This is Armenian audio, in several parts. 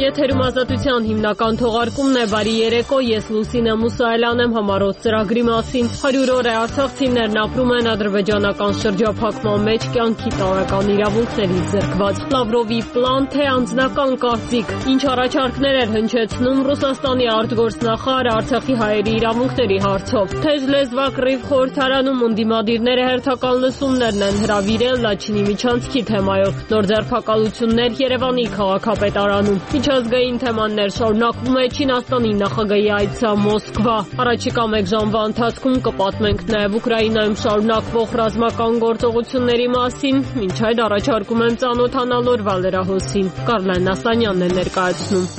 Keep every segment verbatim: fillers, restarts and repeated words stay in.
Եթերում ազատության հիմնական թողարկումն է, բարի երեկո, ես Լուսինե Մուսայելյան եմ, համառոտ ծրագրի մասին։ Հարյուր օր է արցախցիներն ապրում են ադրբեջանական շրջափակման մեջ, կյանքի տարրական իրավունքներից զրկված։ Լավրովի պլան, թե անձնական կարծիք, ինչ առաջարկներ էր հնչեցնում Ռուսաստանի արտգործնախարարը Արցախի հայերի իրավունքների հարցով։ Թեժ լեզվակռիվ խորհրդարանում ընդդիմադիրները հերթական լսումներն են հրավիրել Լաչինի միջանցքի թեմայով։ Նոր ձերբակալություններ Երևանի քաղաքապետարանում։ Միջազգային թեմաներ շարունակվում է Չինաստանի նախագահի այցը Մոսկվա։ Առաջիկա մեկ ժամվա ընթացքում կպատմենք նաև Ուկրաինայում շարունակվող ռազմական գործողությունների մասին, մինչ այդ առաջարկում եմ ծանոթանալ օրվա լրահոսին։ Կարլեն Նասանյանն է ներկայացնում։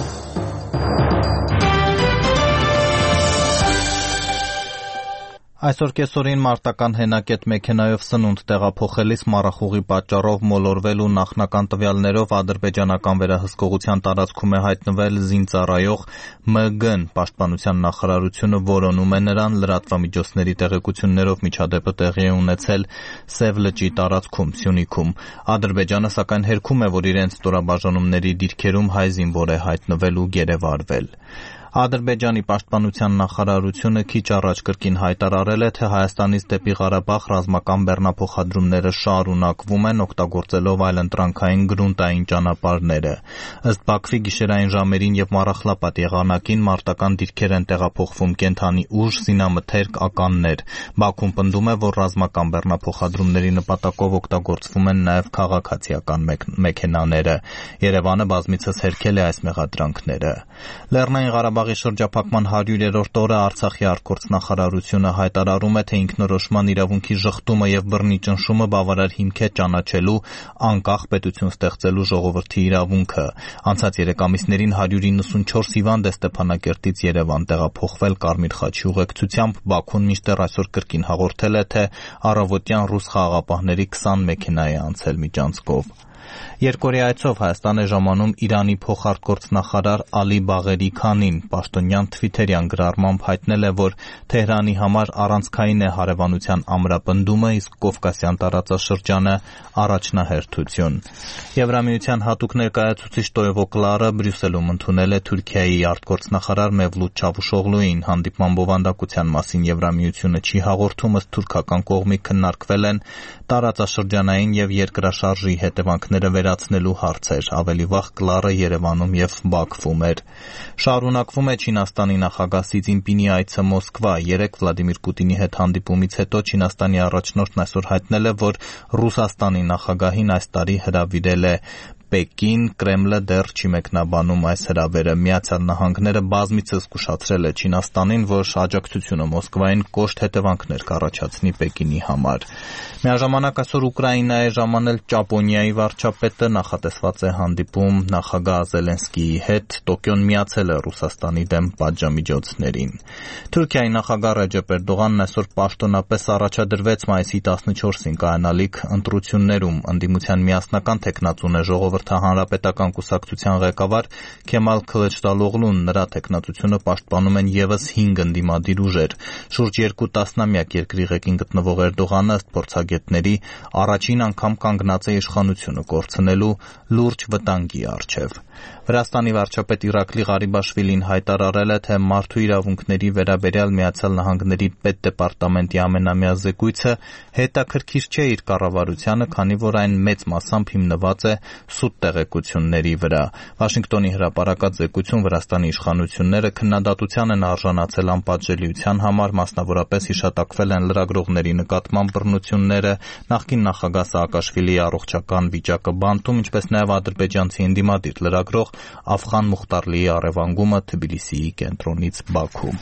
Այսօր կեսօրին մարտական հենակետ մեքենայով սնունդ տեղափոխելիս մառախուղի պատճառով մոլորվել ու նախնական տվյալներով ադրբեջանական վերահսկողության տարածքում է հայտնվել զինծառայող Մ Գ-ն։ Պաշտպանության նախարարությունը որոնում է նրան, լրատվամիջոցների տեղեկություններով միջադեպը տեղի է ունեցել Սև լճի տարածքում, Սյունիքում։ Ադրբեջանը սակայն հերքում է, որ իրենց ստորաբաժանումների դիրքերում հայ զինվոր է հայտնվել ու գերեվարվել։ Ադրբեջանի պաշտպանության նախարարությունը քիչ առաջ կրկին հայտարարել է, թե Հայաստանից դեպի Ղարաբաղ ռազմական բեռնափոխադրումները շարունակվում են, օգտագործելով այլընտրանքային գրունտային ճանապարհները։ Ըստ Բաքվի գիշերային ժամերին եւ Մառախլապատ եղանակին մարտական դիրքեր են տեղափոխվում կենթանի ուժ, զինամթերք, ականներ։ Բաքուն պնդում է, որ ռազմական բեռնափոխադրումների նպատակով օգտագործվում են նաեւ քաղաքացիական մեքենաները։ Երևանը բազմիցս հերքել է այս մեղադրանքները։ Լեռնային Ղարաբաղի շրջափակման հարյուրերորդ օրը Արցախի արտգործնախարարությունը հայտարարում է, թե ինքնորոշման իրավունքի ժխտումը եւ բռնի ճնշումը բավարար հիմք է ճանաչելու անկախ պետություն ստեղծելու ժողովրդի իրավունքը։ Անցած երեք ամիսներին հարյուր իննսունչորս հիվանդ է Ստեփանակերտից Երևան տեղափոխվել Կարմիր խաչի ուղեկցությամբ։ Բաքուն մինչդեռ այսօր կրկին հաղորդել է, թե առավոտյան ռուս խաղաղապահների քսան մեքենա է անցել միջանցքով։ Երկօրյա այցով Հայաստան է ժամանում Իրանի փոխարտգործնախարար Ալի Բաղերի Քանին։ Պաշտոնյան թվիթերյան գրառմամբ հայտնել է, որ Թեհրանի համար առանցքային է հարևանության ամրապնդումը, իսկ Կովկասյան տարածաշրջանը առաջնահերթություն։ Եվրամիության հատուկ ներկայացուցիչ Տոևո Կլարը Բրյուսելում ընդունել է Թուրքիայի արտգործնախարար Մևլութ Չավուշօղլուին։ Հանդիպման բովանդակության մասին Եվրամիությունը չի հաղորդում, ըստ թուրքական կողմի քննարկվել են տարածաշրջանային եւ երկրաշարժի հետևանքները վերացնելու հարցեր։ Ավելի վաղ Կլարը Երևանում եւ Բաքվում էր։ Շարունակվում է Չինաստանի նախագահ Սի Ցզինպինի այցը Մոսկվա։ Երեկ Վլադիմիր Պուտինի հետ հանդիպումից հետո Չինաստանի առաջնորդն այսօր հայտնել է, որ Ռուսաստանի նախագահին այս տարի հրավիրել է Պեկին, Կրեմլը դեռ չի մեկնաբանում այս հրավերը։ Միացյալ Նահանգները բազմիցս զգուշացրել է Չինաստանին, որ աջակցությունը Մոսկվային կոշտ հետևանքներ կառաջացնի Պեկինի համար։ Միաժամանակ այսօր Ուկրաինա է ժամանել Ճապոնիայի վարչապետը, նախատեսված է հանդիպում նախագահ Զելենսկիի հետ։ Տոկիոն միացել է Ռուսաստանի դեմ պատժամիջոցներին։ Թուրքիայի նախագահ Ռեջեփ Էրդողանն այսօր պաշտոնապես առաջադրվեց մայիսի տասնչորսին կայանալիք ընտրություններում։ Ընդդիմության միասնական թեկնածուն է Ժողովրդահանրապետական կուսակցության ղեկավար Քեմալ Քլիչդարօղլուն։ Նրա թեկնածությունը պաշտպանում են ևս հինգ ընդդիմադիր ուժեր։ Շուրջ երկու տասնամյակ երկրի ղեկին գտնվող Էրդողանը, ըստ փորձագետների, առաջին անգամ կանգնած է իշխանությունը կորցնելու լուրջ վտանգի առջև։ Վրաստանի վարչապետ Իրակլի Ղարիբաշվիլին հայտարարել է, թե մարդու իրավունքների վերաբերյալ Միացյալ Նահանգների պետդեպարտամենտի ամենամյա զեկույցը հետաքրքիր չէ իր կառավարությանը, քանի որ այն մեծ մասամբ հիմնված է սուտ տեղեկությունների վրա։ Վաշինգտոնի հրապարակած զեկույցում Վրաստանի իշխանությունները քննադատության են արժանացել անպատժելիության համար, մասնավորապես հիշատակվել են լրագրողների նկատմամբ բռնությունները, նախկին նախագահ Սաակաշվիլիի առողջական վիճակը Բանտում, ինչպես նաև ադրբեջանցի ընդդիմադիր լրագրող Աֆղան Մուխտարլիի առևանգումը Թբիլիսիի կենտրոնից Բաքու։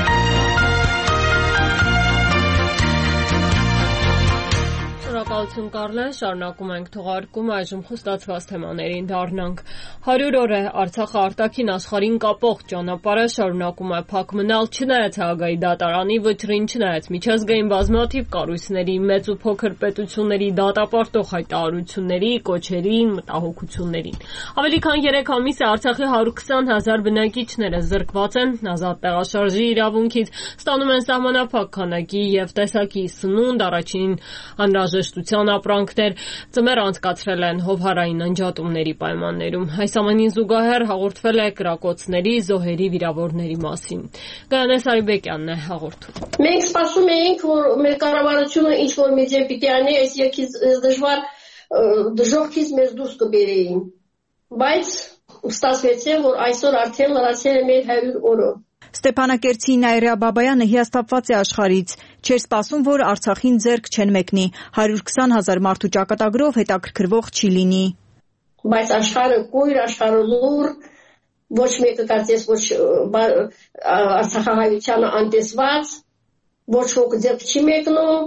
Շնորհակալություն Կարլեն, շարունակում ենք թողարկումը, այժմ խոստացված թեմաներին դառնանք։ հարյուր օր է Արցախը արտաքին աշխարհին կապող ճանապարհը շարունակում է փակ մնալ, չնայած Հաագայի դատարանի վճռին, չնայած միջազգային բազմաթիվ կառույցների, մեծ ու փոքր պետությունների դատապարտող հայտարարությունների, կոչերին, մտահոգություններին։ Ավելի քան երեք ամիս է Արցախի հարյուր քսան հազար բնակիչները զրկված են ազատ տեղաշարժի իրավունքից, ստանում են սահմանափակ քանակի եւ տեսակի սնունդ, առաջին անհրաժեշտության ապրանքներ, ծմեր անցկացրել են հովհարային անջատումների պայմաններում։ Այս ամենին զուգահեռ հաղորդվել է կրակոցների, զոհերի, վիրավորների մասին։ Գայանե Սարիբեկյանն է հաղորդում։ Մենք սպասում էինք, որ մեր կառավարությունը ինչ որ մի ձև պիտի անի, այս երկից դժվար դժոխքից մեզ դուրս կբերեին։ Բայց ստացվեց, որ այսօր արդեն լրացել է մեր հարյուր օրը։ Ստեփանակերտցի Նաիրա Բաբայանը հիասթափված է աշխարհից, չէր սպասում, որ Արցախին ձեռք չեն մեկնի, հարյուր քսան հազար մարդու ճակատագրով հետաքրքրվող չի լինի։ Բայց աշխարհը կույր, աշխարհը լուր, ոչ մեկը կարծես ոչ արցախահայությանը անտեսված, ոչ ոք ձեռք չի մեկնում,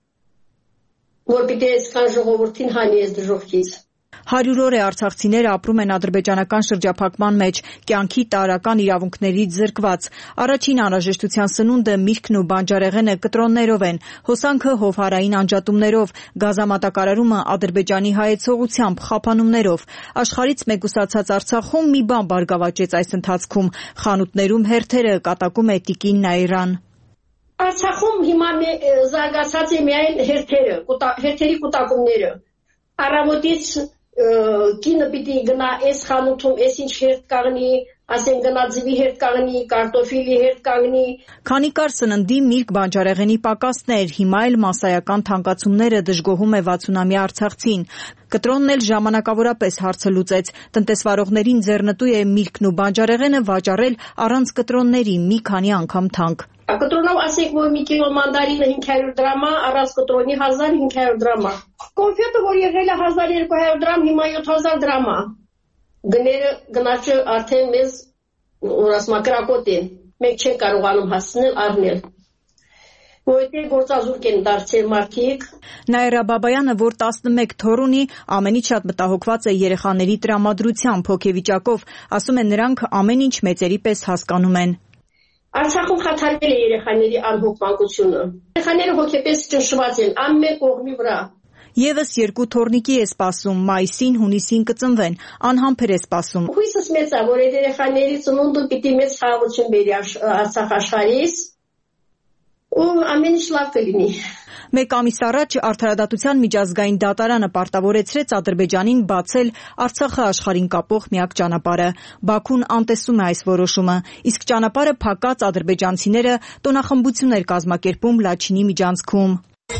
որ պիտի այսքան ժողովրդին հանի այս դժոխքից։ Հարյուր օր է արցախցիները ապրում են ադրբեջանական շրջափակման մեջ, կյանքի տարրական իրավունքներից զրկված։ Առաջին անհրաժեշտության սնունդը, միրգն ու բանջարեղենը կտրոններով են, հոսանքը հովհարային անջատումներով, գազամատակարարումը ադրբեջանի հայեցողությամբ, խափանումներով։ Աշխարհից մեկուսացած Արցախում մի բան բարգավաճեց այս ընթացքում, խանութներում հերթերը, կատակում է տիկին Նաիրան։ Արցախում հիմա զարգացած է միայն հերթերը, հերթերի կուտակումները։ Առավոտից կինը պիտի գնա այս խանութում, այս ինչ հերթ կաղնի, ասեն գնա ձվի հերթ կաղնի, կարտոֆիլի հերթ կաղնի։ Քանի կար սննդի, միրգ, բանջարեղենի պակասներ, հիմա էլ մասսայական թանկացումները դժգոհում է վաթսունամյա արցախցին։ Կտրոնն էլ ժամանակավորապես հարցը լուծեց, տնտեսվարողներին ձեռնտու է միրգն ու բանջարեղենը վաճառել առանց կտրոնների մի քանի անգամ թանկ։ Կտրոնով ասենք, որ մի կիլո մանդարինը հինգ հարյուր դրամ է, առանց կտրոնի հազար հինգ հարյուր դրամ է։ Կոնֆետը, որ եղել է հազար երկու հարյուր դրամ, հիմա յոթ հազար դրամ է։ Գները գնաճը արդեն մեզ օրասմա կրակոտ են։ Մենք չենք կարողանում հասցնել առնել։ Որտեղ գործազուրկ են դարձել մարդիկ։ Նաիրա Բաբայանը, որ տասնմեկ թոռ ունի, ամենից շատ մտահոգված է երեխաների տրամադրությամբ, հոգեվիճակով, ասում է նրանք ամեն ինչ մեծերի պես հասկանում են։ Արցախում խաթարվել է երեխաների անհոգմանկությունը։ Երեխաները հոգեպես ճնշված են ամեն կողմի վրա։ Եվս երկու թոռնիկի է սպասում, մայիսին, հունիսին կծնվեն, անհամբեր է սպասում։ Հույսս մեծ է, որ այդ երեխաների ծնունդը պիտի մեծ խաղաղություն բերի Արցախ աշխարհից, ու ամեն ինչ լավ կլինի։ Մեկ ամիս առաջ Արդարադատության միջազգային դատարանը պարտավորեցրեց Ադրբեջանին բացել Արցախը աշխարհին կապող միակ ճանապարհը։ Բաքուն անտեսում է այս որոշումը, իսկ ճանապարհը փակած ադրբեջանցիները տոնախմբություն էր կազմակերպում Լաչինի միջանցքում։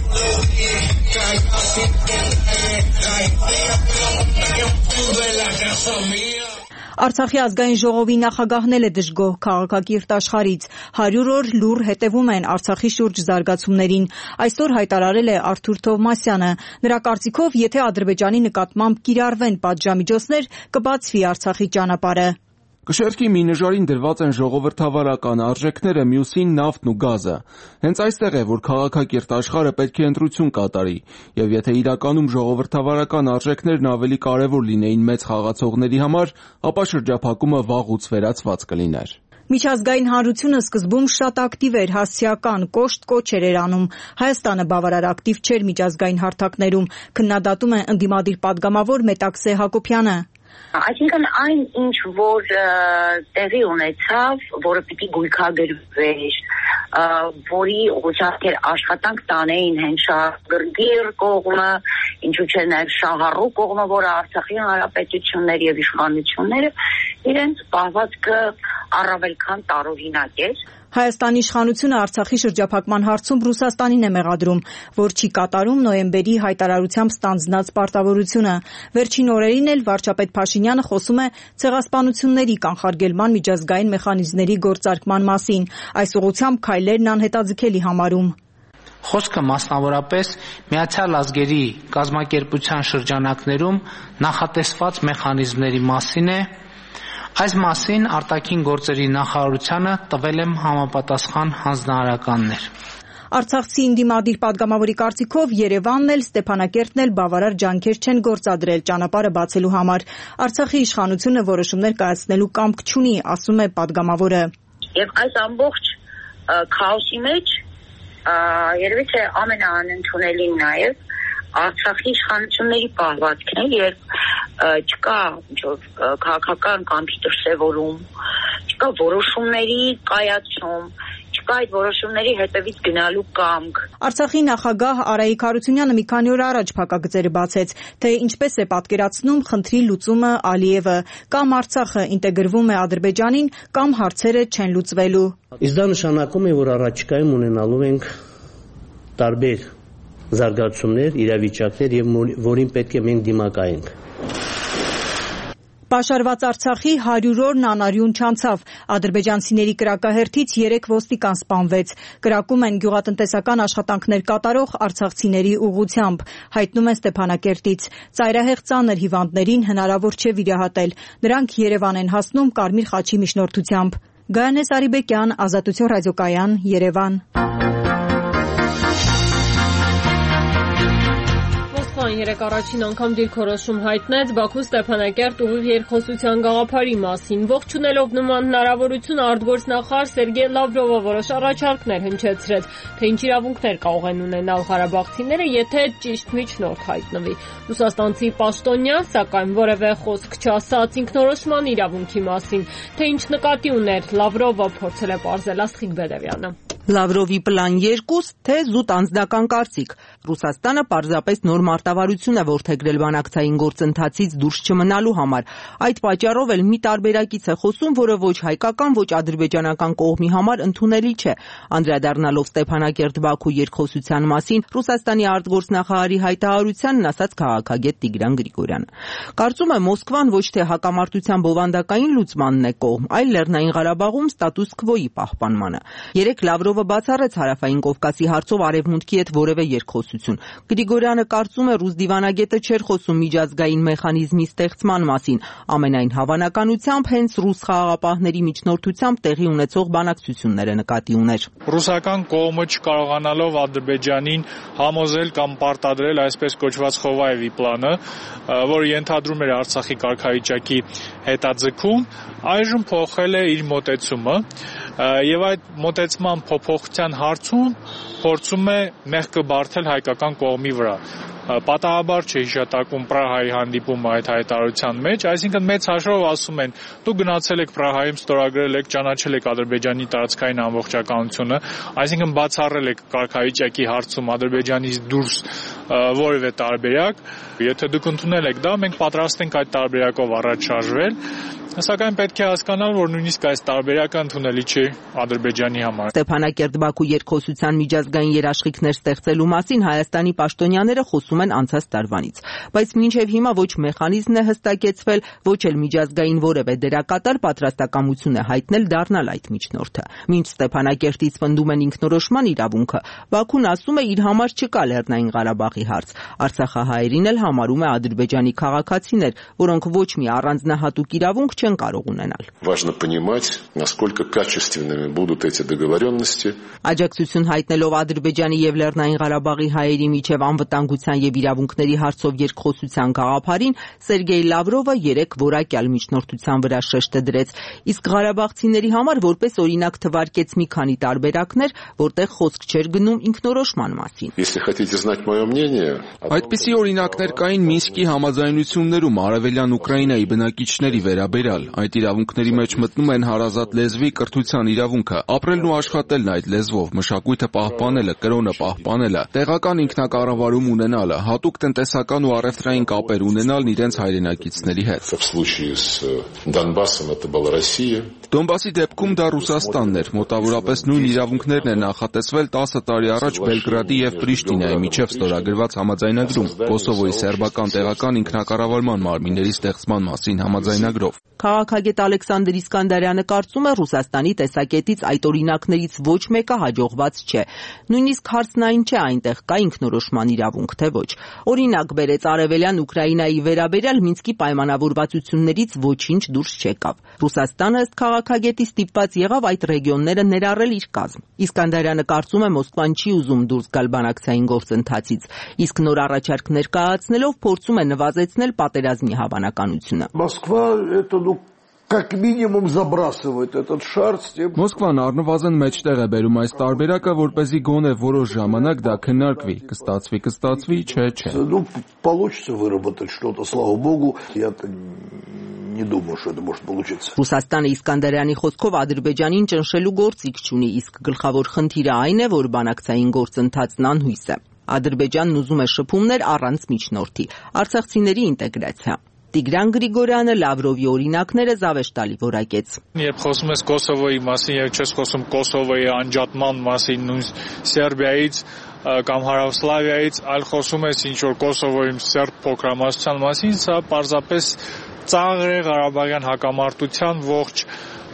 Արցախի ազգային ժողովի նախագահն էլ է դժգոհ քաղաքակիրթ աշխարհից։ հարյուր օր լուռ հետևում են Արցախի շուրջ զարգացումներին։ Այսօր հայտարարել է Արթուր Թովմասյանը։ Նրա կարծիքով, եթե Ադրբեջանի նկատմամբ կիրառվեն պատժամիջոցներ, կբացվի Արցախի ճանապարհը։ Կշեռքի մի նժարին դրված են ժողովրդավարական արժեքները, մյուսին նավթն ու գազը։ Հենց այստեղ է, որ քաղաքակիրթ աշխարհը պետք է ընտրություն կատարի, եւ եթե իրականում ժողովրդավարական արժեքներն ավելի կարեւոր լինեին մեծ խաղացողների համար, ապա շրջափակումը վաղուց վերացված կլիներ։ Միջազգային հանրությունը սկզբում շատ ակտիվ էր, հասցեական, կոշտ կոչեր էր անում։ Հայաստանը բավարար ակտիվ չէր միջազգային հարթակներում, քննադատում է ընդդիմադիր падգամավոր Մետաքսե Հակոբյանը։ Այսինքն այն ինչ որ տեղի ունեցավ, որը պիտի գույքագրվեր, որի ուղղությամբ աշխատանք տանեին հենց շահագրգիռ կողմը, ինչու՞ չէ նաև շահառու կողմը, որը Արցախի հանրապետություններ եւ իշխանությունները իրենց պահվածքը առավել քան տարօրինակ էր։ Հայաստանի իշխանությունը Արցախի շրջափակման հարցում Ռուսաստանին է մեղադրում, որ չի կատարում նոյեմբերի հայտարարությամբ ստանձնած պարտավորությունը։ Վերջին օրերին էլ վարչապետ Փաշինյանը խոսում է ցեղասպանությունների կանխարգելման միջազգային մեխանիզմների գործարկման մասին, այս ուղղությամբ քայլերն անհետաձգելի համարում։ Խոսքը մասնավորապես Միացյալ Ազգերի կազմակերպության շրջանակներում նախատեսված մեխանիզմների մասին է։ Այս մասին արտաքին գործերի նախարարությանը տվել եմ համապատասխան հանձնարարականներ։ Արցախցի ընդդիմադիր պատգամավորի կարծիքով Երևանն էլ Ստեփանակերտն էլ բավարար ջանքեր չեն գործադրել ճանապարհը բացելու համար։ Արցախի իշխանությունը որոշումներ կայացնելու կամք չունի, ասում է պատգամավորը։ Եվ այս ամբողջ քաոսի մեջ երևի թե ամենաանընդունելին նաև Արցախի իշխանությունների պահվածքն է, երբ չկա քաղաքական կամքի դրսևորում, չկա որոշումների կայացում, չկա այդ որոշումների հետևից գնալու կամք։ Արցախի նախագահ Արայիկ Հարությունյանը մի քանի օր առաջ փակագծերը բացեց, թե ինչպես է պատկերացնում խնդրի լուծումը Ալիևը, կամ Արցախը ինտեգրվում է Ադրբեջանին, կամ հարցերը չեն լուծվելու։ Իսկ դա նշանակում է, որ առաջիկայում ունենալու ենք տարբեր զարգացումներ, իրավիճակներ եւ որին պետք է մենք դիմակայենք։ Պաշարված Արցախի հարյուր օրն անարյուն չանցավ։ Ադրբեջանցիների կրակահերթից երեք ոստիկան սպանվեց։ Կրակում են գյուղատնտեսական աշխատանքներ կատարող արցախցիների ուղղությամբ, հայտնում են Ստեփանակերտից։ Ծայրահեղ ծանր հիվանդներին հնարավոր չէ վիրահատել։ Նրանք Երևան են հասնում Կարմիր խաչի միջնորդությամբ։ Գայանե Սարիբեկյան, Ազատություն ռադիոկայան, Երևան։ Երեք առաջին անգամ դիրքորոշում հայտնեց Բաքու Ստեփանակերտ ուղիղ երկխոսության գաղափարի մասին։ Ողջունելով նման հնարավորություն արտգործնախարար Սերգեյ Լավրովը որոշ առաջարկներ հնչեցրեց, թե ինչ իրավունքներ կարող են ունենալ ղարաբաղցիները, եթե ճիշտ միջնորդ հայտնվի։ Ռուսաստանցի պաշտոնյան, սակայն որևէ խոսք չասաց ինքնորոշման իրավունքի մասին, թե ինչ նկատի ուներ Լավրովը, փորձել է պարզել Աստղիկ Բեդևյանը։ Լավրովի պլան երկուս, թե զուտ անձնական կարծիք։ Ռուսաստանը պարզապես նոր մարտավարություն է որդեգրել բանակցային գործընթացից դուրս չմնալու համար։ Այդ պատճառով էլ մի տարբերակից է խոսում, որը ոչ հայկական, ոչ ադրբեջանական կողմի համար ընդունելի չէ։ Անդրադառնալով Ստեփանակերտ-Բաքու երկխոսության մասին Ռուսաստանի արտգործնախարարի հայտարարությանն ասաց քաղաքագետ Տիգրան Գրիգորյանը։ Կարծում է Մոսկվան ոչ թե հակամարտության բովանդակային լուծմանն է կողմ, այլ Լեռնային Ղարաբաղում ստատուս քվոյի պահպանմանը։ Երեք Լավրովը բացառեց Հարավային Կովկասի հարցով Արևմուտքի հետ որևէ երկխոսություն։ Գրիգորյանը կարծում է ռուս դիվանագետը չէր խոսում միջազգային մեխանիզմի ստեղծման մասին, ամենայն հավանականությամբ հենց ռուս խաղաղապահների միջնորդությամբ տեղի ունեցող բանակցությունները նկատի ուներ։ Ռուսական կողմը չկարողանալով Ադրբեջանին համոզել կամ պարտադրել այսպես կոչված Խովայևի պլանը, որը ենթադրում էր Արցախի կարգավիճակի հետաձգում, այժմ փոխել է իր մոտեցումը եւ այդ մոտեցման փոփոխության հարցում փորձում է մեղքը բարթել հայկական կողմի վրա։ Պատահաբար չէ հիշատակում Պրահայի հանդիպումը այդ հայտարարության մեջ, այսինքն մեծ հաշվով ասում են, դուք գնացել եք Պրահայում, ստորագրել եք, ճանաչել եք Ադրբեջանի տարածքային ամբողջականությունը, այսինքն բացառել եք կարգավիճակի հարցում Ադրբեջանից դուրս որևէ տարբերակ, եթե դուք ընդունել եք դա, մենք պատրաստ ենք այդ տարբերակով առաջ շարժվել, սակայն պետք է հասկանալ, որ նույնիսկ այս տարբերակը ընդունելի չէ Ադրբեջանի համար։ Ստեփանակերտ-Բաքու երկխոսության միջազգային երաշխիքներ ստեղծելու մասին Հայաստանի պաշտոնյաները խոսում են անցած տարվանից, բայց մինչև հիմա ոչ մեխանիզմն է հստակեցվել, ոչ էլ միջազգային որևէ դերակատար պատրաստակամություն է հայտնել դառնալ այդ միջնորդը։ Մինչ Ստեփանակերտից պնդում են ինքնորոշման իրավունքը, Բաքուն ասում է իր համար չկա Լեռնային Ղարաբաղի հարց։ Արցախահայերին էլ համարում է Ադրբեջանի քաղաքացիներ, որոնք ոչ մի առանձնահատուկ իրավունք չեն կարող ունենալ։ Важно понимать, насколько качественными будут эти договоренности. Աջակցություն հայտնելով Ադրբեջանի եւ Լեռնային Ղարաբաղի հայերի միջև անվտանգության եւ իրավունքների հարցով երկխոսության գաղափարին Սերգեյ Լավրովը երեք որակյալ միջնորդության վրա շեշտը դրեց, իսկ ղարաբաղցիների համար որպես օրինակ թվարկեց մի քանի տարբերակներ, որտեղ խոսք չէր գնում ինքնորոշման մասին։ Если хотите знать моё мнение, այդպիսի օրինակներ կային Մինսկի համաձայնություններում արևելյան Ուկրաինայի բնակիչների վերաբերյալ։ Այդ իրավունքների մեջ մտնում են հարազատ լեզվի, կրթության իրավունքը, ապրելն ու աշխատելն այդ լեզվով, մշակույթը պահպանելը, կրոնը պահպանելը, տեղական ինքնակառավարում ունենալը, հատուկ տնտեսական ու առևտրային կապեր ունենալն իրենց հայրենակիցների հետ։ В случае с Донбассом это была Россия. Դոնբասի դեպքում դա Ռուսաստանն էր, մոտավորապես նույն իրավունքներն են նախատեսվել տասը տարի առաջ Բելգրադի եւ Պրիշտինայի միջև ստորագրված գրված համաձայնագրում Կոսովոյի սերբական տեղական ինքնակառավարման մարմինների ստեղծման մասին համաձայնագրով։ Քաղաքագետ Ալեքսանդր Իսկանդարյանը կարծում է Ռուսաստանի տեսակետից այդ օրինակներից ոչ մեկը հաջողված չէ։ Նույնիսկ հարցն այն չէ այնտեղ կա ինքնորոշման իրավունք, թե ոչ։ Օրինակ բերեց Արևելյան Ուկրաինայի վերաբերյալ Մինսկի պայմանավորվածություններից ոչինչ դուրս չեկավ։ Ռուսաստանը ըստ քաղաքագետի ստիպված եղավ այդ ռեգիոնները ներառել իր կազմ։ Իսկանդարյանը կարծում է Մոսկվան չի ուզում դուրս գալ բանակցային գործընթացից, իսկ նոր առաջարկ ներկայացնելով փորձում է նվազեցնել պատերազմի հավանականությունը։ Մոսկվա как минимум забрасывает этот шар с тем. Մոսկվան առնվազն մեջտեղ է բերում այս տարբերակը, որպեսզի գոնե որոշ ժամանակ դա քննարկվի, կստացվի, կստացվի, չէ, չէ։ Ну, получится выработать что-то, слава богу. Я-то не думаю, что это может получиться. Ռուսաստանը Իսկանդարյանի խոսքով Ադրբեջանին ճնշելու գործիք չունի, իսկ գլխավոր խնդիրը այն է, որ բանակցային գործընթացն անհույս է։ Ադրբեջանն ուզում է շփումներ առանց միջնորդի, արցախցիների ինտեգրացիա։ Տիգրան Գրիգորյանը Լավրովի օրինակները զավեշտալի որակեց։ Երբ խոսում ես Կոսովոյի մասին, եւ չես խոսում Կոսովոյի անջատման մասին, նույն Սերբիայից կամ Հարավսլավիայից, այլ խոսում ես ինչ որ Կոսովոյի սերբ փոքրամասնության մասին, սա պարզապես ծաղր է Ղարաբաղյան հակամարտության ողջ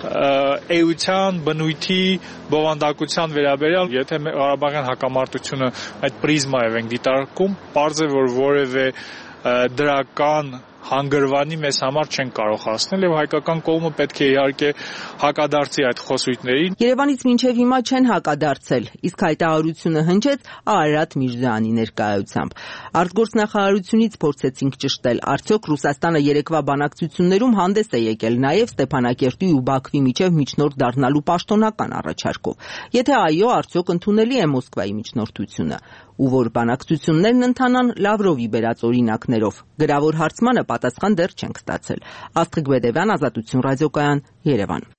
էության, բնույթի, բովանդակության վերաբերյալ, եթե Ղարաբաղյան հակամարտությունը այդ պրիզմայով ենք դիտարկում, պարզ է, որ որևէ դրական հանգրվանի մեզ համար չեն կարող հասնել եւ հայկական կողմը պետք է իհարկե հակադարձի այդ խոսույթներին։ Երևանից մինչև հիմա չեն հակադարձել, իսկ հայտարարությունը հնչեց Արարատ Միրզոյանի ներկայությամբ։ Արտգործնախարարությունից փորձեցինք ճշտել, արդյոք Ռուսաստանը երեկվա բանակցություններում հանդես է եկել նաեւ Ստեփանակերտի ու Բաքվի միջև միջնորդ դառնալու պաշտոնական առաջարկով։ Եթե այո, արդյոք ընդունելի է Մոսկվայի միջնորդությունը։ Ու որ բանակցություններն ընթանան Լավրովի բերած օրինակներով։ Գրավոր հարցմանը պատասխան դեռ չենք ստացել։ Աստղիկ Բեդևյան, Ազատություն ռադիոկայան, Երևան։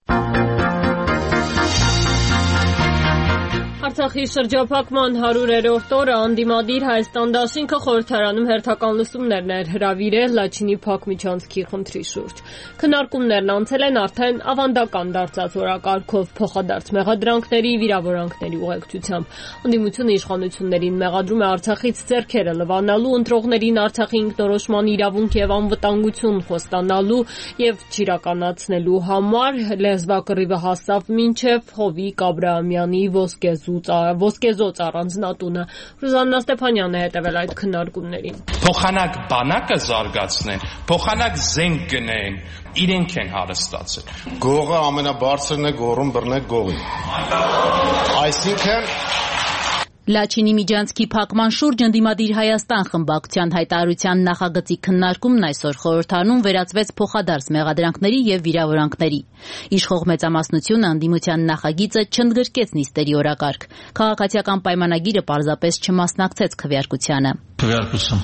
Արցախի շրջափակման հարյուրերորդ օրը անդիմադիր Հայաստան դաշինքը խորհրդարանում հերթական լսումներն էր հրավիրել Լաչինի Փակ միջանցքի խնդրի շուրջ։ Քննարկումներն անցել են արդեն ավանդական դարձած օրակարգով փոխադարձ մեղադրանքների, վիրավորանքների ուղեկցությամբ։ Անդիմությունը իշխանություններին մեղադրում է Արցախից ձեռքերը լվանալու, ընտրողներին Արցախի ինքնորոշման իրավունք եւ անվտանգություն խոստանալու եւ չիրականացնելու համար լեզվակռիվը հասավ մինչեւ Հովիկ Աբրահամյանի ոսկեզու ոսկեզոծ առանձնատունը։ Ռուզաննա Ստեփանյանն է հետևել այդ քննարկումներին։ Փոխանակ բանակը զարգացնեն, փոխանակ զենք գնեն, իրենք են հարստացել։ Գողը ամենաբարձրն է գոռում բռնեք գողին։ Այսինքն Լաչինի միջանցքի փակման շուրջ ընդդիմադիր Հայաստան խմբակցության հայտարարության նախագծի քննարկումն այսօր խորհրդարանում վերածվեց փոխադարձ մեղադրանքների եւ վիրավորանքների։ Իշխող մեծամասնությունը ընդդիմության նախագիծը չընդգրկեց նիստերի օրակարգ։ Քաղաքացիական պայմանագիրը պարզապես չմասնակցեց քվեարկությանը։ Քվեարկություն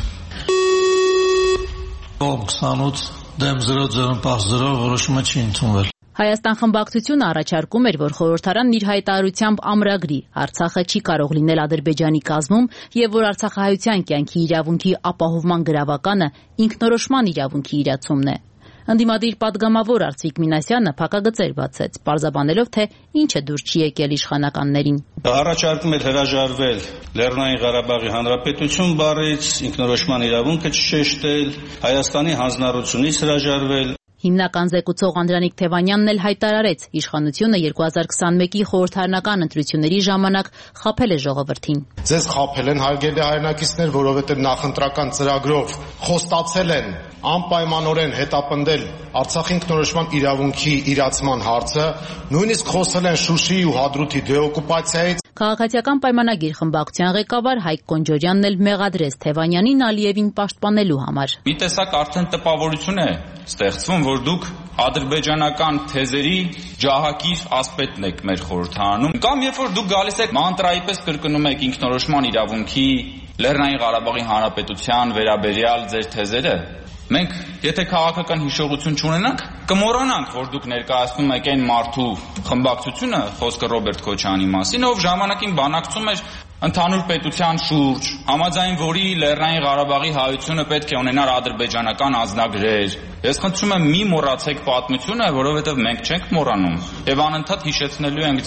քսանութ դեմ զրո զրո որոշումը չի ընդունվել։ Հայաստան խմբակցությունը առաջարկում էր, որ խորհրդարանն իր հայտարարությամբ ամրագրի Արցախը չի կարող լինել Ադրբեջանի կազմում եւ որ արցախահայության կյանքի իրավունքի ապահովման գրավականը ինքնորոշման իրավունքի իրացումն է։ Ընդդիմադիր падգամավոր Արծվիկ Մինասյանը փակագծեր բացեց, պարզաբանելով, թե ինչ է դուր չի եկել իշխանականներին։ Առաջարկում էր հրաժարվել Լեռնային Ղարաբաղի Հանրապետություն բառից, ինքնորոշման իրավունքը չշեշտել, Հայաստանի հանձնառությունից հրաժարվել։ Հիմնական զեկուցող Անդրանիկ Թևանյանն էլ հայտարարեց, իշխանությունը երկու հազար քսանմեկի խորհրդարանական ընտրությունների ժամանակ խաբել է ժողովրդին։ Ձեզ խաբել են հարգելի հայրենակիցներ, որովհետև նախընտրական ծրագրով խոստացել են անպայմանորեն հետապնդել Արցախի ինքնորոշման իրավունքի իրացման հարցը, նույնիսկ խոսել են Շուշիի ու Հադրութի դեօկուպացիայից։ Քաղաքացիական պայմանագիր խմբակցության ղեկավար Հայկ Կոնջորյանն էլ մեղադրեց Թևանյանին Ալիևին պաշտպանելու համար։ Մի տեսակ արդեն տպավորություն է ստեղծվում, որ դուք ադրբեջանական թեզերի ջահակիր ասպետն եք մեր խորհրդարանում, կամ երբ որ դուք գալիս եք մանտրայի պես կրկնում եք ինքնորոշման իրավունքի, Լեռնային Ղարաբաղի Հանրապետության վերաբերյալ ձեր թեզերը, մենք եթե քաղաքական հիշողություն չունենանք, կմոռանանք, որ դուք ներկայացնում եք այն մարդու խմբակցությունը, խոսքը Ռոբերտ Քոչարյանի մասին, ով ժամանակին բանակցում էր ընդհանուր պետության շուրջ, համաձայն որի Լեռնային Ղարաբաղի հայությունը պետք է ունենար ադրբեջանական անձնագրեր։ Ես խնդրում եմ մի մոռացեք պատմությունը, որովհետև մենք չենք մոռանում եւ անընդհատ հիշեցնելու ենք ձեզ։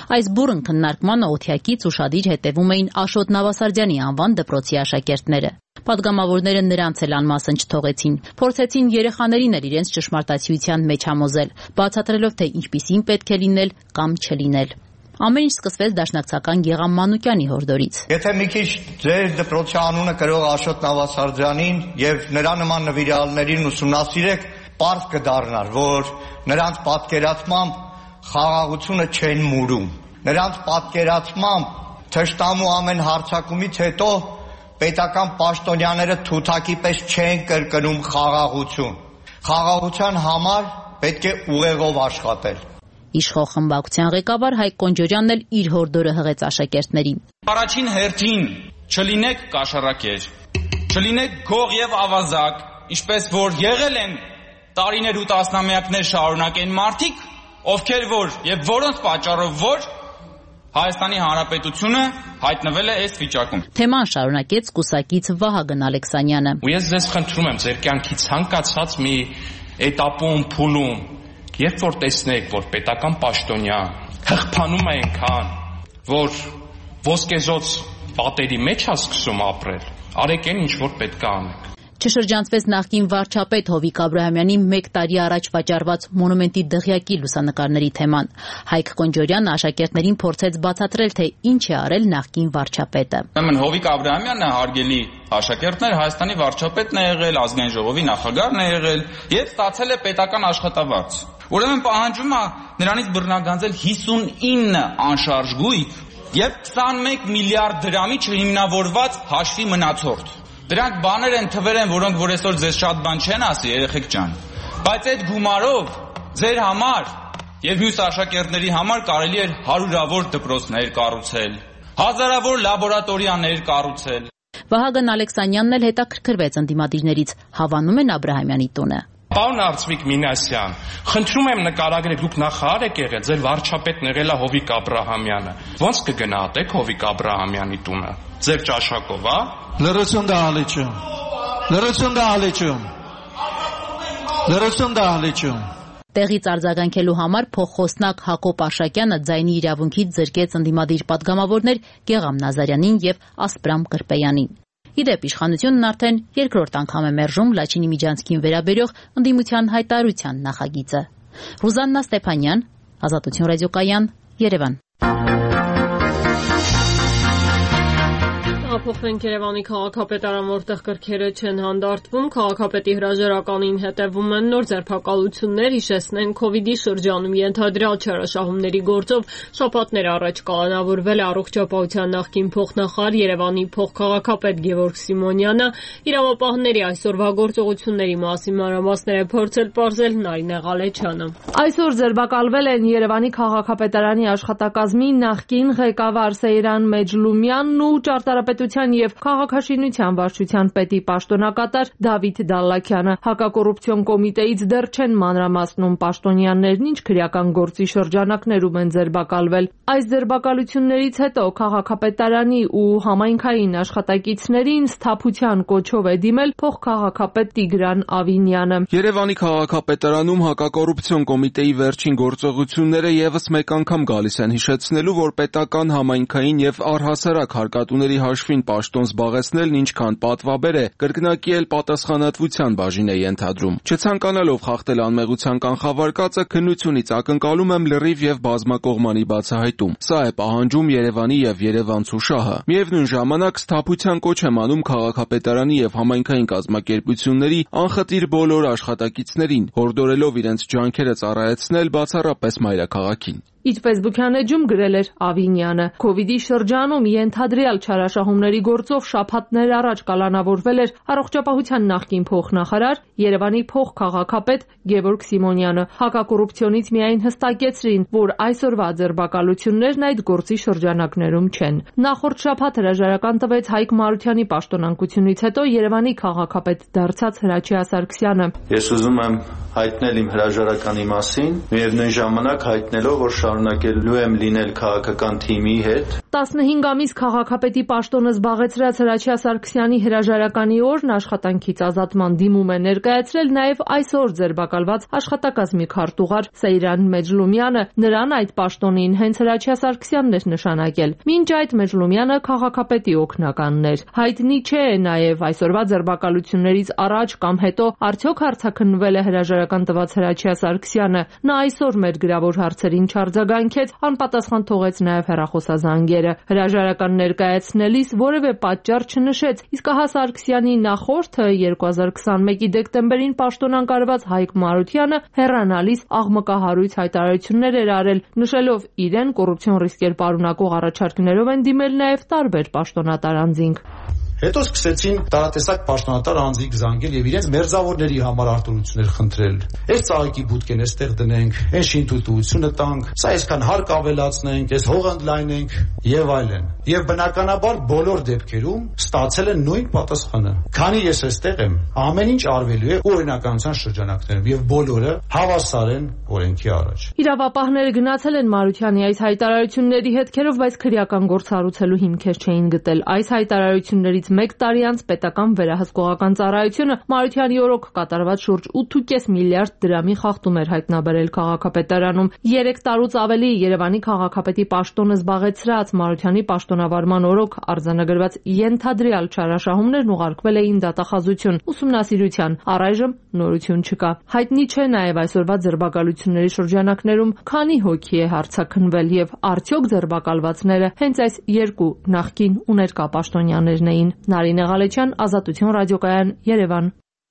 Այս բուռն քննարկմանը օթյակից ուշադիր հետևում էին Աշոտ Նավասարդյանի անվան դպրոցի աշակերտները։ Պատգամավորները նրանց էլ անմասն չթողեցին, փորձեցին երեխաներին էլ իրենց ճշմարտացիության մեջ համոզել, բացատրելով, թե ինչպիսին պետք է լինել կամ չլինել։ Ամեն ինչ սկսվեց դաշնակցական Գեղամ Մանուկյանի հորդորից։ Եթե մի քիչ ձեր դպրոցի անունը կրող Աշոտ Նավասարդյանին եւ նրա նման նվիրալներին ուսումնասիրեք, պարզ կդառնար, որ նրանց պատկերացմամբ խաղաղությունը չեն մուրում։ Նրանց պատկերացմամբ թշնամու ամեն հարձակումից հետո պետական պաշտոնյաները թութակի պես չեն կրկնում խաղաղություն։ Խաղաղության համար պետք է ուղեղով աշխատել։ Իշխող խմբակցության ղեկավար Հայկ Կոնջորյանն էլ իր հորդորը հղեց աշակերտներին։ Առաջին հերթին չլինեք կաշառակեր, չլինեք գող եւ ավազակ, ինչպես որ եղել են տարիներ ու տասնամյակներ շարունակեն մարդիկ, ովքեր որ եւ որոնց պատճառով որ Հայաստանի Հանրապետությունը հայտնվել է այս վիճակում։ Թեման շարունակեց կուսակից Վահագն Ալեքսանյանը։ Ու ես ձեզ խնդրում եմ ձեր կյանքի ցանկացած մի էտապում, փուլում, երբ որ տեսնեք, որ պետական պաշտոնյա հղփանում է այնքան, որ ոսկեզոծ պատերի մեջ է սկսում ապրել, արեք այն, ինչ որ պետք է անեք։ Չշրջանցվեց նախկին վարչապետ Հովիկ Աբրահամյանի մեկ տարի առաջ վաճառված մոնումենտի դղյակի լուսանկարների թեման։ Հայկ Կոնջորյանը աշակերտներին փորձեց բացատրել, թե ինչ է արել նախկին վարչապետը։ Ուրեմն Հովիկ Աբրահամյանը, հարգելի աշակերտներ, Հայաստանի վարչապետն է եղել, Ազգային ժողովի նախագահն է եղել եւ ստացել է պետական աշխատավարձ։ Ուրեմն պահանջում է նրանից բռնագանձել հիսունինը անշարժ գույք եւ քսանմեկ միլիարդ դրամի չհիմնավորված հաշվի մնացորդ։ Դրանք բաներ են, թվեր են, որոնք որ այսօր ձեզ շատ բան չեն ասի, երեխեք ջան։ Բայց այդ գումարով ձեր համար եւ մյուս աշակերտների համար կարելի էր հարյուրավոր դպրոցներ կառուցել, հազարավոր լաբորատորիաներ կառուցել։ Վահագն Ալեքսանյանն էլ հետաքրքրվեց ընդդիմադիրներից, հավանում են Աբրահամյանի տունը։ Պարոն Արծվիկ Մինասյան, խնդրում եմ նկարագրեք, դուք նախարար եք եղել, ձեր վարչապետն եղել է Հովիկ Աբրահամյանը։ Ոնց կգնահատեք Հովիկ Աբրահամյանի տունը։ Ձեր ճաշակով, հա։ Լրություն դահլիճում։ Լրություն դահլիճում։ Լրություն դահլիճում։ Տեղից արձագանքելու համար փոխխոսնակ Հակոբ Արշակյանը ձայնի իրավունքից զրկեց ընդդիմադիր պատգամավորներ Գեղամ Նազարյանին եւ Ասպրամ Կրպեյանին։ Իդեպ իշխանությունն արդեն երկրորդ անգամ է մերժում Լաչինի Միջանցքին վերաբերող ընդդիմության հայտարարության նախագիծը։ Ռուզաննա Ստեփանյան, Ազատություն ռադիոկայան, Երևան։ Փոխվենք Երևանի քաղաքապետարան, որտեղ կրքերը չեն հանդարտվում, քաղաքապետի հրաժարականին հետևում են նոր ձերբակալություններ, հիշեցնենք Քովիդի շրջանում ենթադրյալ չարաշահումների գործով շաբաթներ առաջ կալանավորվել է առողջապահության նախկին փոխնախարար Երևանի փոխքաղաքապետ Գևորգ Սիմոնյանը, իրավապահների այսօրվա գործողությունների մասին մանրամասներ է փորձել պարզել Նարինե Ղալեչյանը։ Այսօր ձերբակալվել են Երևանի քաղաքապետարանի աշխատակազմի նախկին ղեկավար Սեյրան Մեջլումյանն ու ճարտարապետության եւ քաղաքաշինության վարչության պետի պաշտոնակատար Դավիթ Դալլաքյանը։ Հակակոռուպցիոն կոմիտեից դեռ չեն մանրամասնում պաշտոնյաներն ինչ քրեական գործի շրջանակներում են ձերբակալվել։ Այս ձերբակալություններից հետո քաղաքապետարանի ու համայնքային աշխատակիցներին սթափության կոչով է դիմել փոխքաղաքապետ Տիգրան Ավինյանը։ Երևանի քաղաքապետարանում հակակոռուպցիոն կոմիտեի վերջին գործողությունները եւս մեկ անգամ գալիս են հիշեցնելու, որ պետական համայնքային եւ առհասարակ հարկատուների հաշվին պաշտոն զբաղեցնելն ինչքան պատվաբեր է, կրկնակի էլ պատասխանատվության բաժին է ենթադրում։ Չցանկանալով խախտել անմեղության կանխավարկածը, քննությունից ակնկալում եմ լրիվ եւ բազմակողմանի բացահայտում։ Սա է պահանջում Երևանի եւ երևանցու շահը։ Միևնույն ժամանակ սթափության կոչ եմ անում քաղաքապետարանի եւ համայնքային կազմակերպությունների անխտիր բոլոր աշխատակիցներին, հորդորելով իրենց ջանքերը ծառայեցնել բացառապես մայրաքաղաքին։ Իր ֆեյսբուքյան էջում գրել էր Ավինյանը. Քովիդի շրջանում ենթադրյալ չարաշահումների գործով շաբաթներ առաջ կալանավորվել էր առողջապահության նախկին փոխնախարար Երևանի փոխքաղաքապետ Գևորգ Սիմոնյանը։ Հակակոռուպցիոնից միայն հստակեցրին, որ այսօրվա ձերբակալություններն այդ գործի շրջանակներում չեն։ Նախորդ շաբաթ հրաժարական տվեց Հայկ Մարությանի պաշտոնակությունից հետո Երևանի քաղաքապետ դարձած Հրաչյա Սարգսյանը։ Ես ուզում եմ հայտնել իմ հրաժարականի մասին, միևնույն ժամանակ հայտնելով, որ շարունակելու եմ լինել քաղաքական թիմի հետ։ տասնհինգ ամիս քաղաքապետի պաշտոնը զբաղեցրած Հրաչյա Սարգսյանի հրաժարականի օրն աշխատանքից ազատման դիմում է ներկայացրել նաև այսօր ձերբակալված աշխատակազմի քարտուղար Սեյրան Մեջլումյանը։ Նրան այդ պաշտոնին հենց Հրաչյա Սարգսյանն էր նշանակել։ Մինչ այդ Մեջլումյանը քաղաքապետի օգնականն էր։ Հայտնի չէ նաև այսօրվա ձերբակալություններից առաջ կամ հետո արդյոք հարձակնվել է հրաժարական տված Հրաչյա Սարգսյանը։ Նա այսօր մեր գրավոր հարցերին չարձագանքեց, անպատասխան թողեց նաև հեռախոսազանգերը։ Հրաժարական ներկայացնելիս որևէ պատճառ չնշեց, իսկ ահա Սարգսյանի նախորդը երկու հազար քսանմեկի դեկտեմբերին պաշտոնանկարված Հայկ Մարությանը հեռանալիս աղմկահարույց հայտարարություններ էր արել, նշելով իրեն կոռուպցիոն ռիսկեր պարունակող առաջարկներով են դիմել նաև տարբեր պաշտոնատար անձինք։ Հետո սկսեցին տարատեսակ պաշտոնատար անձինք զանգել եւ իրենց մերձավորների համար արտոնություններ խնդրել։ Այս ծաղիկի բուտկեն էստեղ դնենք, այս շինթույլտվությունը տանք, սա այսքան հարկ ավելացնենք, այս հողը ընդլայնենք եւ այլն։ Եվ բնականաբար բոլոր դեպքերում ստացել են նույն պատասխանը։ Քանի ես այստեղ եմ, ամեն ինչ արվելու է օրինականության շրջանակներում եւ բոլորը հավասար են օրենքի առաջ։ Իրավապահները գնացել են Մարությանի այս հայտարարությունների հետքերով, բայց քրեական գործ հարուցելու հիմքեր չէին գտել։ Այս հայտարարություններից մեկ տարի անց պետական վերահսկողական ծառայությունը Մարությանի օրոք կատարված շուրջ ութ ու կես միլիարդ դրամի խախտում էր հայտնաբերել քաղաքապետարանում։ Երեք տարուց ավելի Երևանի քաղաքապետի պաշտոնը զբաղեցրած Մարությանի պաշտոնավարման օրոք արձանագրված ենթադրյալ չարաշահումներն ուղարկվել էին դատախազություն ուսումնասիրության։ Առայժմ նորություն չկա։ Հայտնի չէ նաև այսօրվա ձերբակալությունների շրջանակներում քանի հոգի է հարձակնվել եւ արդյոք ձերբակալվածները հենց այս երկու նախկին ու ներկա պաշտոնյաներն էին։ Նարինե Ղալեչյան, Ազատություն ռադիոկայան, Երևան։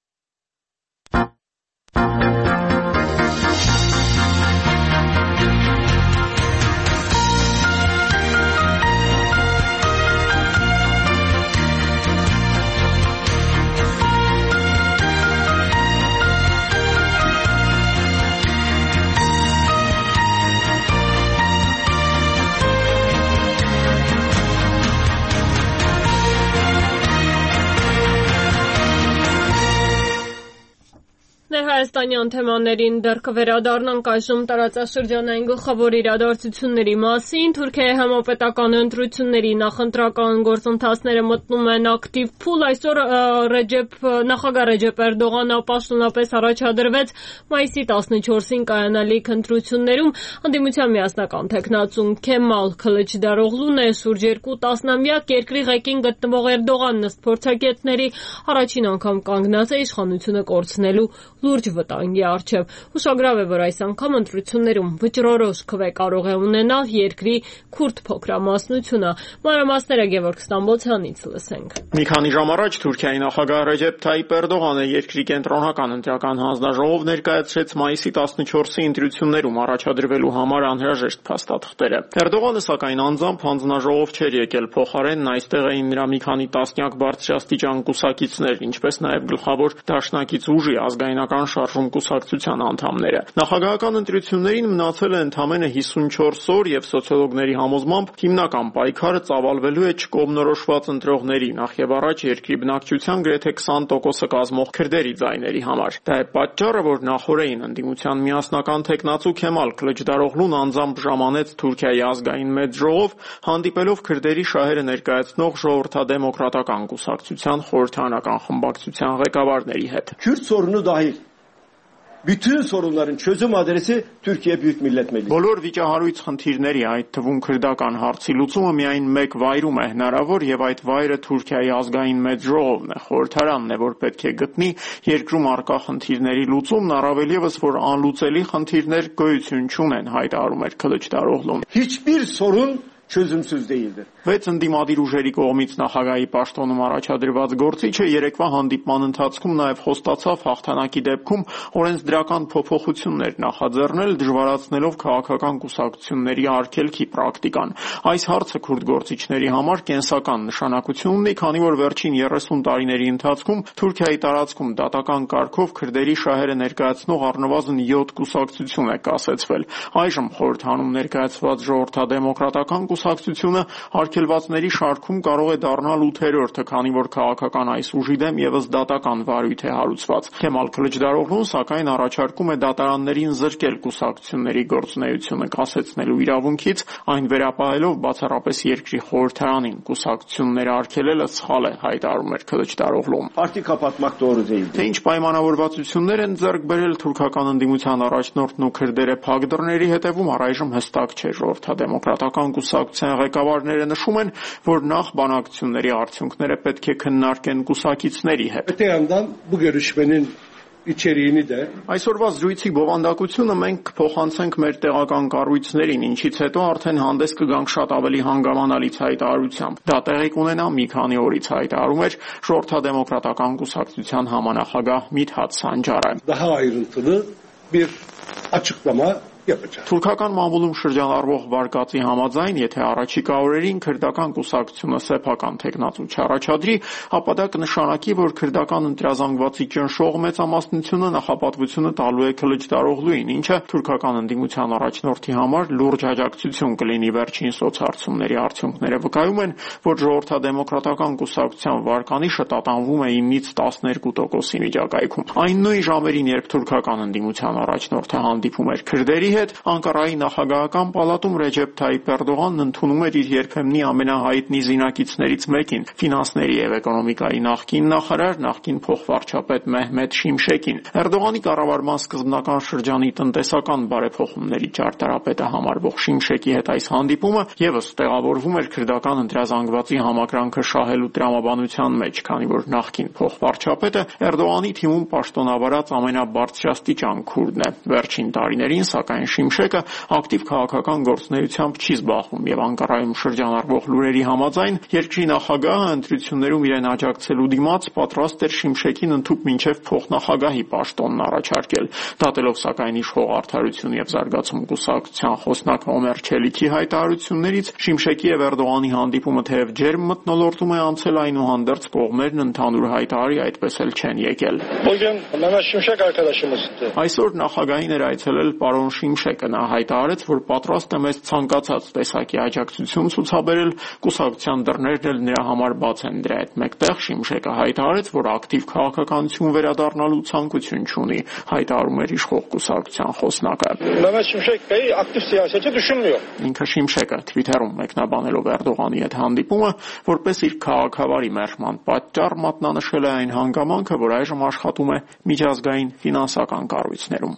Հայաստանյան թեմաներին դեռ կվերադառնանք այժմ տարածաշրջանային գլխավոր իրադարձությունների մասին։ Թուրքիայի համապետական ընտրությունների նախընտրական գործընթացները մտնում են ակտիվ փուլ։ Այսօր Ռեջեփ նախագահ Ռեջեփ Էրդողանը պաշտոնապես առաջադրվեց մայիսի տասնչորսին կայանալիք ընտրություններում։ Ընդդիմության միասնական թեկնածուն Քեմալ Քլիչդարօղլուն է շուրջ երկու տասնամյակ երկրի ղեկին գտնվող Էրդողանն ըստ փորձագետների առաջին անգամ կանգնած է իշխանությունը կորցնելու լուրջ վտանգի առջև։ Հուշագրավ է, որ այս անգամ ընտրություններում վճռորոշ քվե կարող է ունենալ երկրի քուրդ փոքրամասնությունը։ Մանրամասները Գևորգ Ստամբոլցյանից լսենք։ Մի քանի ժամ առաջ Թուրքիայի նախագահ Ռեջեփ Թայիփ Էրդողանը երկրի կենտրոնական ընտրական հանձնաժողով ներկայացրեց մայիսի տասնչորսի ընտրություններում առաջադրվելու համար անհրաժեշտ փաստաթղթերը։ Էրդողանը սակայն անձամբ հանձնաժողով չէր եկել, փոխարենն այստեղ էին նրա մի քանի տասնյակ բարձրաստիճան կուսակիցներ, ինչպես նաև գլխավոր դաշնակից ուժի ազգայնական շարժում կուսակցության անդամները։ Նախագահական ընտրություններին մնացել է ընդամենը հիսունչորս օր եւ սոցիոլոգների համոզմամբ հիմնական պայքարը ծավալվելու է չկողմնորոշված ընտրողների, նախ եւ առաջ երկրի բնակչության գրեթե քսան տոկոսը կազմող քրդերի ձայների համար։ Դա է պատճառը, որ նախորդին ընդդիմության միասնական թեկնածու Քեմալ Քլիչդարօղլուն անձամբ ժամանեց Թուրքիայի ազգային մեծ ժողով, հանդիպելով քրդերի շահերը ներկայացնող ժողովրդադեմոկրատական կուսակցության խորհրդարանական խմբակցության ղեկավարների հետ։ Kürt sorunu dahil bütün sorunların çözüm adresi Türkiye Büyük Millet Meclisi. Բոլոր վիճահարույց խնդիրների, այդ թվում քրդական հարցի լուծումը միայն մեկ վայրում է հնարավոր եւ այդ վայրը Թուրքիայի ազգային մեծ ժողովն է, խորհրդարանն է, որ պետք է գտնի երկրում առկա խնդիրների լուծումն, առավել եւս որ անլուծելի խնդիրներ գոյություն չունեն, հայտարարում էր Քլիչդարօղլուն։ Hiçbir sorun çözümsüz değildir. Վեց ընդդիմադիր ուժերի կողմից նախագահի պաշտոնում առաջադրված գործիչը երեկվա հանդիպման ընթացքում նաև խոստացավ հաղթանակի դեպքում օրենսդրական փոփոխություններ նախաձեռնել, դժվարացնելով քաղաքական կուսակցությունների արգելքի պրակտիկան։ Այս հարցը քուրդ գործիչների համար կենսական նշանակություն ունի, քանի որ վերջին երեսուն տարիների ընթացքում Թուրքիայի տարածքում դատական կարգով քրդերի շահերը ներկայացնող առնվազն յոթ կուսակցություն է կասեցվել։ Այժմ խորհրդանում ներկայացված ժողովրդադեմոկրատական կուսակցությունը արգելվածների շարքում կարող է դառնալ ութերորդը, քանի որ քաղաքական այս ուժի դեմ եւս դատական վարույթ է հարուցված։ Քեմալ Քլիչդարօղլուն սակայն առաջարկում է դատարաններին զրկել կուսակցությունների գործունեությունը կասեցնելու իրավունքից, այն վերապահելով բացառապես երկրի խորհրդարանին։ Կուսակցությունները արգելելը սխալ է, հայտարարում էր Քլիչդարօղլուն։ Թե ինչ պայմանավորվածություններ են ձեռք բերել թուրքական ընդդիմության առաջնորդն ու քրդերը փակ դռների հետևում, առայժմ հստակ չէ։ Ժողովրդադեմոկրատական կուսակցության ղեկավարները նշում են, որ նախ բանակցությունների արդյունքները պետք է քննարկեն կուսակիցների հետ։ Այսօրվա զրույցի բովանդակությունը մենք կփոխանցենք մեր տեղական կառույցներին, ինչից հետո արդեն հանդես կգանք շատ ավելի հանգամանալից հայտարարությամբ։ Դա տեղի կունենա մի քանի օրից, հայտարարում էր Ժողովրդադեմոկրատական կուսակցության համանախագահ Միդհաթ Սանջարը։ Թուրքական մամուլում շրջանառվող վարկածի համաձայն, եթե առաջիկա օրերին քրդական կուսակցությունը սեփական թեկնածու չառաջադրի, ապա դա կնշանակի, որ քրդական ընտրազանգվածի ճնշող մեծամասնությունը նախապատվությունը տալու է Քլիչդարօղլուին, ինչը թուրքական ընդդիմության առաջնորդի համար լուրջ աջակցություն կլինի։ Վերջին սոցհարցումների արդյունքները վկայում են, որ Ժողովրդադեմոկրատական կուսակցության վարկանիշը տատանվում է ինից տասներկու տոկոսի միջակայքում։ Այն նույն ժամերին, երբ թուրքական ընդդիմության առաջնորդը հանդիպում էր քրդերի հետ, Անկարայի նախագահական պալատում Ռեջեփ Թայիփ Էրդողանն ընդունում էր իր երբեմնի ամենահայտնի զինակիցներից մեկին՝ ֆինանսների եւ էկոնոմիկայի նախկին նախարար, նախկին փոխվարչապետ Մեհմեդ Շիմշեկին։ Էրդողանի կառավարման սկզբնական շրջանի տնտեսական բարեփոխումների ճարտարապետը համարվող Շիմշեկի հետ այս հանդիպումը եւս տեղավորվում էր քրդական ընտրազանգվածի համակրանքը շահելու տրամաբանության մեջ, քանի որ նախկին փոխվարչապետը Էրդողանի թիմում պաշտոնավարած ամենաբարձրաստիճան քուրդն է։ Վերջին տարիներին, սակայն Շիմշեկը ակտիվ քաղաքական գործունեությամբ չի զբաղվում եւ Անկարայում շրջանառվող լուրերի համաձայն երկրի նախագահը ընտրություններում իրեն աջակցելու դիմաց պատրաստ էր Շիմշեկին ընդհուպ մինչեւ փոխնախագահի պաշտոնն առաջարկել։ Դատելով սակայն իշխող Արդարություն եւ զարգացում կուսակցության խոսնակ Օմեր Չելիքի հայտարարություններից, Շիմշեկի եւ Էրդողանի հանդիպումը թեև ջերմ մթնոլորտում է անցել, այնուհանդերձ կողմերն ընդհանուր հայտարարի այդպես էլ չեն եկել։ Այսօր նախագահին էր այցելել պարոն Շիմշեկը։ Նա հայտարարեց, որ պատրաստ է մեզ ցանկացած տեսակի աջակցություն ցուցաբերել, կուսակցության դռներն էլ նրա համար բաց են։ Դրա հետ մեկտեղ Շիմշեկը հայտարարեց, որ ակտիվ քաղաքականություն վերադառնալու ցանկություն չունի, հայտարարում էր իշխող կուսակցության խոսնակը։ Ինքը Շիմշեկը Թվիթերում մեկնաբանելով Էրդողանի հետ հանդիպումը, որպես իր քաղաքավարի մերժման պատճառ մատնանշել է այն հանգամանքը, որ այժմ աշխատում է միջազգային ֆինանսական կառույցներում։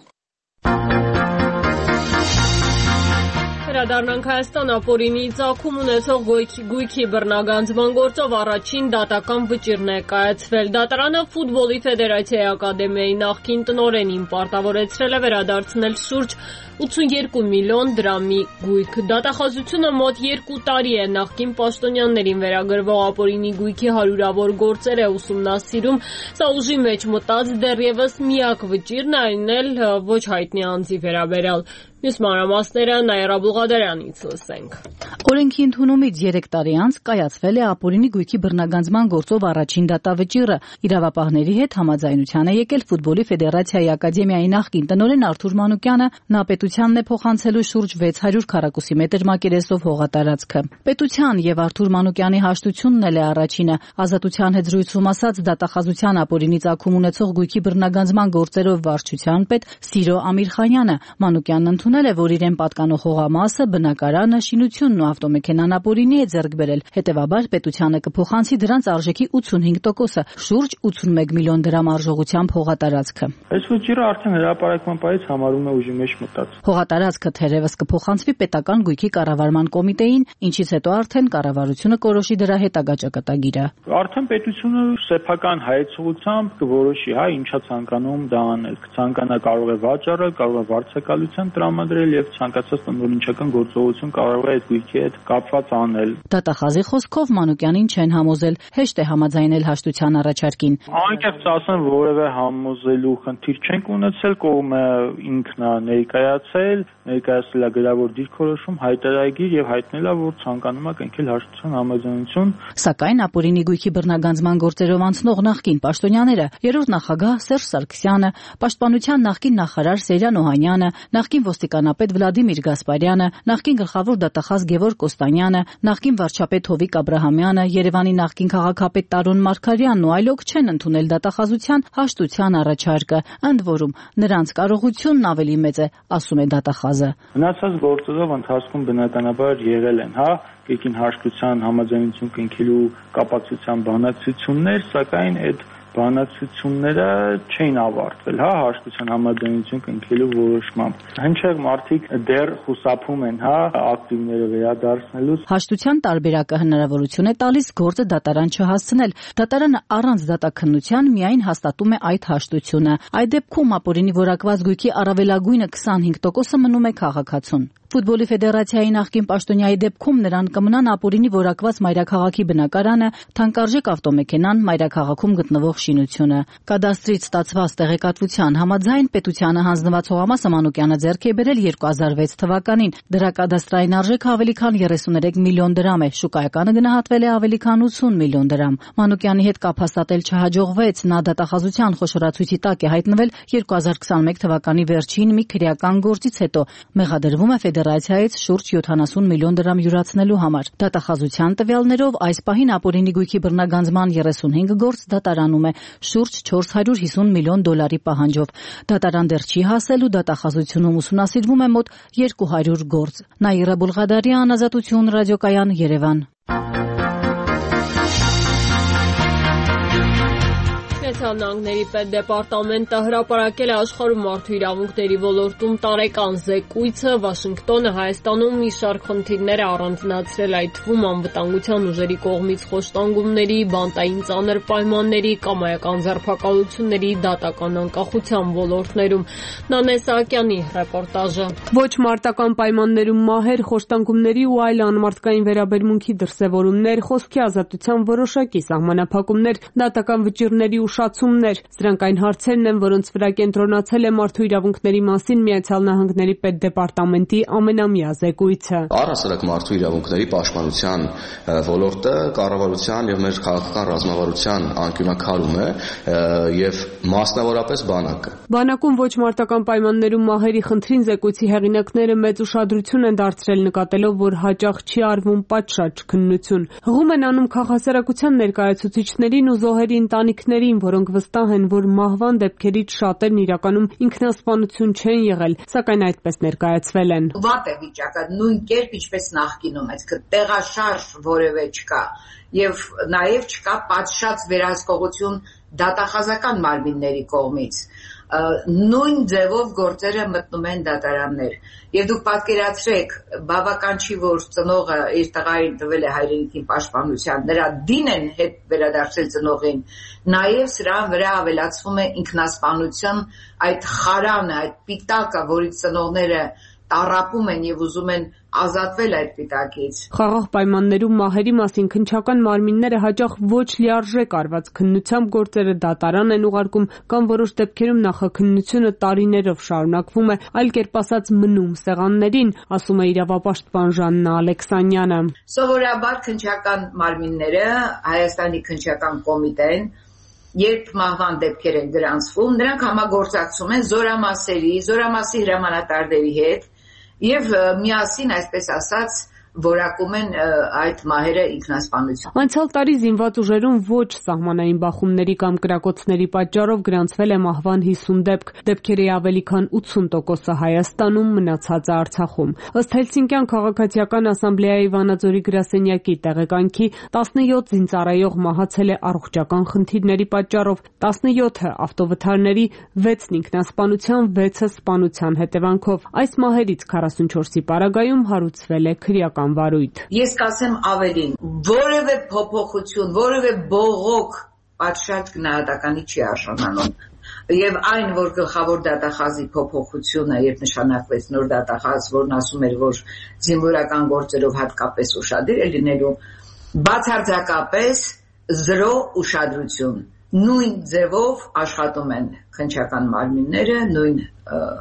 Վերադառնանք Հայաստան, ապօրինի ծագում ունեցող գույքի բռնագանձման գործով առաջին դատական վճիռն է կայացվել։ Դատարանը Ֆուտբոլի ֆեդերացիայի ակադեմիայի նախկին տնօրենին պարտավորեցրել է վերադարձնել շուրջ ութսունուերկու միլիոն դրամի գույք։ Դատախազությունը մոտ երկու տարի է նախկին պաշտոնյաներին վերագրվող ապօրինի գույքի հարյուրավոր գործեր է ուսումնասիրում։ Սա ուժի մեջ մտած դեռևս միակ վճիռն է, այն էլ ոչ հայտնի անձի վերաբերյալ։ Մյուս մանրամասները Նաիրա Բուղադարյանից լսենք։ Օրենքի ընդունումից երեք տարի անց կայացվել է ապօրինի գույքի բռնագանձման գործով առաջին դատավճիռը։ Իրավապահների հետ համաձայնության է եկել Ֆուտբոլի ֆեդերացիայի ակադեմիայի նախկին տնօրեն Արթուր Մանուկյանը։ Նա պետությանն է փոխանցելու շուրջ վեց հարյուր քառակուսի մետր մակերեսով հողատարածքը։ Պետության եւ Արթուր Մանուկյանի հաշտությունն էլ է առաջինը։ Ազատության հետ զրույցում ասաց դատախազության ապօրինի ծագում ունեցող գույքի բռնագանձման գործերով վարչության պետ Սիրո Ամիրխանյանը։ Մանուկյանն ընդունել է, որ իրեն պատկանող հողամասը, բնակարանը, շինությունն ու ավտոմեքենան ապօրինի է ձեռք բերել։ Հետևաբար պետությանը կփոխանցի դրանց արժեքի ութսունհինգ տոկոսը, շուրջ ութսունմեկ միլիոն դրամ արժողությամբ հողատարածքը։ Այս վճիռը արդեն հրապարակման պահից համարում է ուժի մեջ մտած։ Հողատարածքը թերևս կփոխանցվի պետական գույքի կառավարման կոմիտեին, ինչից հետո արդեն կառավարությունը կորոշի դրա հետագա ճակատագիրը։ Արդեն պետությունը սեփական հայեցողությամբ կորոշի, հա, ինչա ցանկանում դա անել։ Կցանկանա կարող է վաճառել, կարող է վարձակալության տրամադրել եւ ցանկացած տնօրինչական գործողություն կարող է այդ գույքի հետ կապված անել։ Դատախազի խոսքով Մանուկյանին չեն համոզել, հեշտ է համաձայնել հաշտության առաջարկին։ Անկեղծ ասեմ, որևէ համոզելու խնդիր չենք ունեցել, կողմը ինքն է ներկայացել, ներկայացել է գրավոր դիրքորոշում, հայտարարագիր եւ հայտնել է, որ ցանկանում է կնքել հաշտության համաձայնություն։ Սակայն ապօրինի գույքի բռնագանձման գործերով անցնող նախկին պաշտոնյաները, երրորդ նախագահ Սերժ Սարգսյանը, պաշտպանության նախկին նախարար Սերյան Օհանյանը, նախկին ոստիկանության ոստիկանապետ Վլադիմիր Գասպարյանը, նախկին գլխավոր դատախազ Գևորգ Կոստանյանը, նախկին վարչապետ Հովիկ Աբրահամյանը, Երևանի նախկին քաղաքապետ Տարոն Մարգարյանն ու այլոք չեն ընդունել դատախազության հաշտության առաջարկը, ընդ որում նրանց կարողությունն ավելի մեծ է, ասում է դատախազը։ Մնացած գործերով ընթացքում բնականաբար եղել են, հա, եկին հաշտության համաձայնություն կնքելու կապակցության բանակցություններ, սակայն այդ բանակցությունները չէին ավարտվել, հա, հաշտության համաձայնություն կնքելու որոշմամբ։ Հնչեղ մարդիկ դեռ խուսափում են, հա, ակտիվները վերադարձնելուց։ Հաշտության տարբերակը հնարավորություն է տալիս գործը դատարան չհասցնել։ Դատարանը առանց դատաքննության միայն հաստատում է այդ հաշտությունը։ Այդ դեպքում ապօրինի որակված գույքի առավելագույնը քսանհինգ տոկոսը մնում է քաղաքացուն։ Ֆուտբոլի ֆեդերացիայի նախկին պաշտոնյայի դեպքում նրան կմնան ապօրինի որակված մայրաքաղաքի բնակարանը, թանկարժեք ավտոմեքենան, մայրաքաղաքում գտնվող շինությունը։ Կադաստրից ստացված տեղեկատվության համաձայն պետությանը հանձնված հողամասը Մանուկյանը ձեռք է բերել երկու հազար վեց թվականին։ Դրա կադաստրային արժեքը ավելի քան երեսուներեք միլիոն դրամ է, շուկայականը գնահատվել է ավելի քան ութսուն միլիոն դրամ։ Մանուկյանի հետ կապ հաստատել չհաջողվեց, նա դատախազության խոշորացույցի տակ է հայտնվել երկու հազար քսանմեկ թվականի վերջին մի քրեական գործից հետո։ Մեղադրվում է Ֆեդերացիայից շուրջ յոթանասուն միլիոն դրամ յուրացնելու համար։ Դատախազության տվյալներով այս պահին ապօրինի գույքի բռնագանձման երեսունհինգ գործ դատարանում է շուրջ չորս հարյուր հիսուն միլիոն դոլարի պահանջով։ Դատարան դեռ չի հասել ու դատախազությունում ուսումնասիրվում է մոտ երկու հարյուր գործ։ Նաիրա Բուլղադարյան, Ազատություն, ռադիոկայան, Երևան։ Նահանգների պետդեպարտամենտը հրապարակել է աշխարհում մարդու իրավունքների ոլորտում տարեկան զեկույցը։ Վաշինգտոնը Հայաստանում մի շարք խնդիրներ է առանձնացրել, այդ թվում անվտանգության ուժերի կողմից խոշտանգումների, բանտային ծանր պայմանների, կամայական ձերբակալությունների, դատական անկախության ոլորտներում։ Նանե Սահակյանի ռեպորտաժը։ Ոչ մարտական պայմաններում մահեր, խոշտանգումների ու այլ անմարդկային վերաբերմունքի դրսևորումներ, խոսքի ազատության որոշակի սահմանափակումներ, դատական վճիռների ուշացումներ։ Սրանք այն հարցերն են, որոնց վրա կենտրոնացել է մարդու իրավունքների մասին Միացյալ Նահանգների պետդեպարտամենտի ամենամյա զեկույցը։ Առհասարակ մարդու իրավունքների պաշտպանության ոլորտը կառավարության եւ մեր քաղաքական ռազմավարության անկյունակալում է եւ մասնավորապես բանակը։ Բանակում ոչ մարտական պայմաններում մահերի խնդրին զեկույցի հեղինակները մեծ ուշադրություն են դարձրել, նկատելով, որ հաճախ չի արվում պատշաճ քննություն։ Հղում են անում քաղաքասարակության ներկայացուցիչներին ու զոհերի ընտանիքներին, որոնք վստահ են, որ մահվան դեպքերից շատերն իրականում ինքնասպանություն չեն եղել, սակայն այդպես ներկայացվել են։ Վատ է վիճակը, նույն կերպ ինչպես նախկինում, այսինքն տեղաշարժ որևէ չկա եւ նաեւ չկա պատշաճ վերահսկողություն դատախազական մարմինների կողմից։ Նույն ձևով գործերը մտնում են դատարաններ եւ դուք պատկերացրեք, բավական չի, որ ծնողը իր տղային տվել է հայրենիքի պաշտպանության, նրա դին են հետ վերադարձել ծնողին, նաեւ սրան վրա ավելացվում է ինքնասպանության այդ խարանը, այդ պիտակը, որից ծնողները տառապում են եւ ուզում են ազատվել այդ պիտակից։ Խաղաղ պայմաններում մահերի մասին քննչական մարմինները հաճախ ոչ լիարժեք արված քննությամբ գործերը դատարան են ուղարկում կամ որոշ դեպքերում նախաքննությունը տարիներով շարունակվում է, այլ կերպ ասած մնում սեղաններին, ասում է իրավապաշտպան Ժաննա Ալեքսանյանը։ Սովորաբար քննչական մարմինները, Հայաստանի քննչական կոմիտեն, երբ մահվան դեպքեր են գրանցվում, նրանք համագործակցում են զորամասերի, զորամասի հրամանատարների հետ եւ միասին, այսպես ասած, որակում են այդ մահերը ինքնասպանություն։ Անցյալ տարի զինված ուժերում ոչ սահմանային բախումների կամ կրակոցների պատճառով գրանցվել է մահվան հիսուն դեպք, դեպքերի ավելի քան ութսուն տոկոսը Հայաստանում, մնացածը Արցախում։ Ըստ Հելսինկյան քաղաքացիական ասամբլեայի Վանաձորի գրասենյակի տեղեկանքի, տասնյոթ զինծառայող մահացել է առողջական խնդիրների պատճառով, տասնյոթը ավտովթարների, վեցն ինքնասպանության, վեցը սպանության հետևանքով։ Այս մահերից քառասունչորսի պարագայում հարուցվել է քրեական վարույթ։ Ես կասեմ ավելին, որևէ փոփոխություն, որևէ բողոք պատշաճ գնահատականի չի արժանանում։ Եվ այն, որ գլխավոր դատախազի փոփոխությունը, երբ նշանակվեց նոր դատախազ, որն ասում էր, որ զինվորական գործերով հատկապես ուշադիր է լինելու, բացարձակապես զրո ուշադրություն։ Նույն ձևով աշխատում են քննչական մարմինները, նույն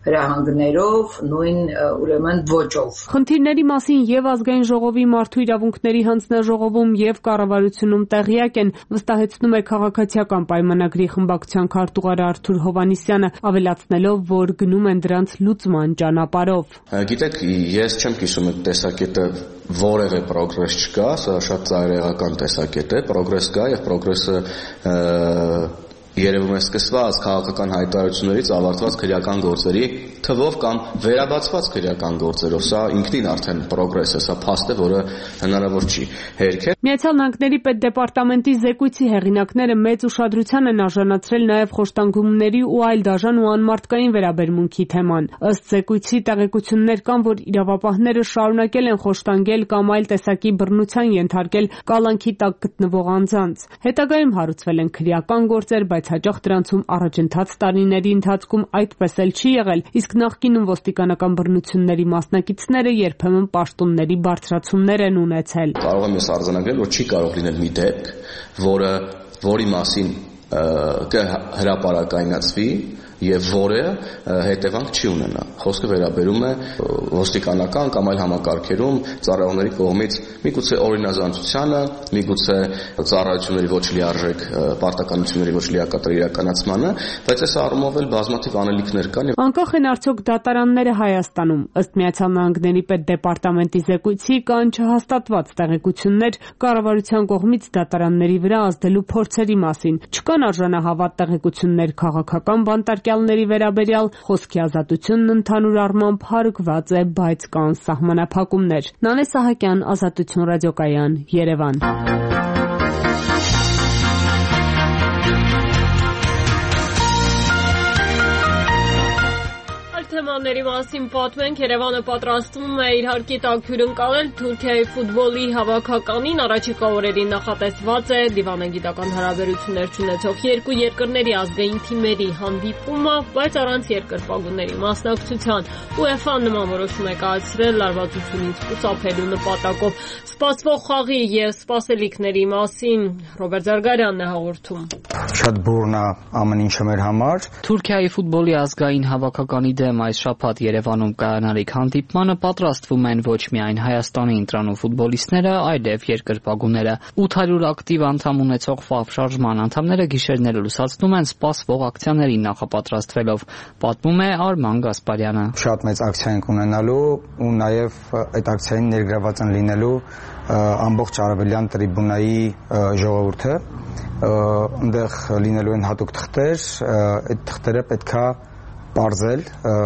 հրահանգներով, նույն ուրեմն ոճով։ Խնդիրների մասին եւ ազգային ժողովի մարդու իրավունքների հանձնաժողովում եւ կառավարությունում տեղյակ են, վստահեցնում է քաղաքացիական պայմանագրի խմբակցության քարտուղար Արթուր Հովհաննիսյանը, ավելացնելով, որ գնում են դրանց լուծման ճանապարհով։ Գիտեք, ես չեմ կիսում այդ տեսակետը որևէ պրոգրես չկա, սա շատ ծայրահեղական տեսակետ է, պրոգրես կա եւ պրոգրեսը երևում է սկսված քաղաքական հայտարարություններից ավարտված քրեական գործերի թվով կամ վերաբացված քրեական գործերով։ Սա ինքնին արդեն պրոգրես է, սա փաստ է, որը հնարավոր չի հերքել։ Միացյալ Նահանգների պետդեպարտամենտի զեկույցի հեղինակները մեծ ուշադրության են արժանացրել նաև խոշտանգումների ու այլ դաժան ու անմարդկային վերաբերմունքի թեման։ Ըստ զեկույցի տեղեկություններ կան, որ իրավապահները շարունակել են խոշտանգել կամ այլ տեսակի բռնության ենթարկել կալանքի տակ գտնվող անձանց։ Հետագայում հարուցվել են քրեական գործեր, բայց հաճախ դրանցում առաջընթաց տարիների ընթացքում այդպես էլ չի եղել, իսկ նախկինում ոստիկանական բռնությունների մասնակիցները երբեմն պաշտոնների բարձրացումներ են ունեցել։ Կարող եմ ես արձանագրել, որ չի կարող լինել մի դեպք, որը որի մասին կհրապարակայնացվի եւ որը հետևանք չի ունենա։ Խոսքը վերաբերում է ոստիկանական կամ այլ համակարգերում ծառայողների կողմից միգուցե օրինազանցությանը, միգուցե ծառայությունների ոչ լիարժեք պարտականությունների ոչ լիակատար իրականացմանը, բայց այս առումով էլ բազմաթիվ անելիքներ կան։ Անկախ են արդյոք դատարանները Հայաստանում։ Ըստ Միացյալ Նահանգների պետդեպարտամենտի զեկույցի կան չհաստատված տեղեկություններ կառավարության կողմից դատարանների վրա ազդելու փորձերի մասին։ Չկան արժանահավատ տեղեկություններ քաղաքական բանտարկյալների վերաբերյալ, խոսքի ազատությունն ընդհանուր առմամբ հարգված է, բայց կան սահմանափակումներ։ Նանե Սահակյան, Ազատություն ռադիոկայան, Երևան։ Թեմաների մասին պատմենք, Երևանը պատրաստվում է իր հարկի տակ հյուրընկալել Թուրքիայի ֆուտբոլի հավաքականին, առաջիկա օրերին նախատեսված է դիվանագիտական հարաբերություններ ունեցող երկու երկրների ազգային թիմերի հանդիպումը, բայց առանց երկրպագուների մասնակցության։ ՈՒԵՖԱ-ն նման որոշում է կայացրել լարվածությունից խուսափելու նպատակով։ Սպասվող խաղի եւ սպասելիքների մասին Ռոբերտ Զարգարյանն է հաղորդում։ Շատ բուրն է ամեն ինչը մեր համար։ Թուրքիայի ֆուտբոլի ազգային հավաքականի դեմ այս շաբաթ Երևանում կայանալիք հանդիպմանը պատրաստվում են ոչ միայն Հայաստանի ընտրանու ֆուտբոլիստները, այլև երկրպագուները։ ութ հարյուր ակտիվ անդամ ունեցող Ֆ A F շարժման անդամները գիշերները լուսացնում են սպասվող ակցիաներին նախապատրաստվելով, պատմում է Արման Գասպարյանը։ Շատ մեծ ակցիա ենք ունենալու ու նաև այդ ակցիային ներգրաված են լինելու ամբողջ արևելյան տրիբունայի ժողովուրդը։ Այնտեղ լինելու են հատուկ թղթեր, այդ թղթերը պետքա պարզել,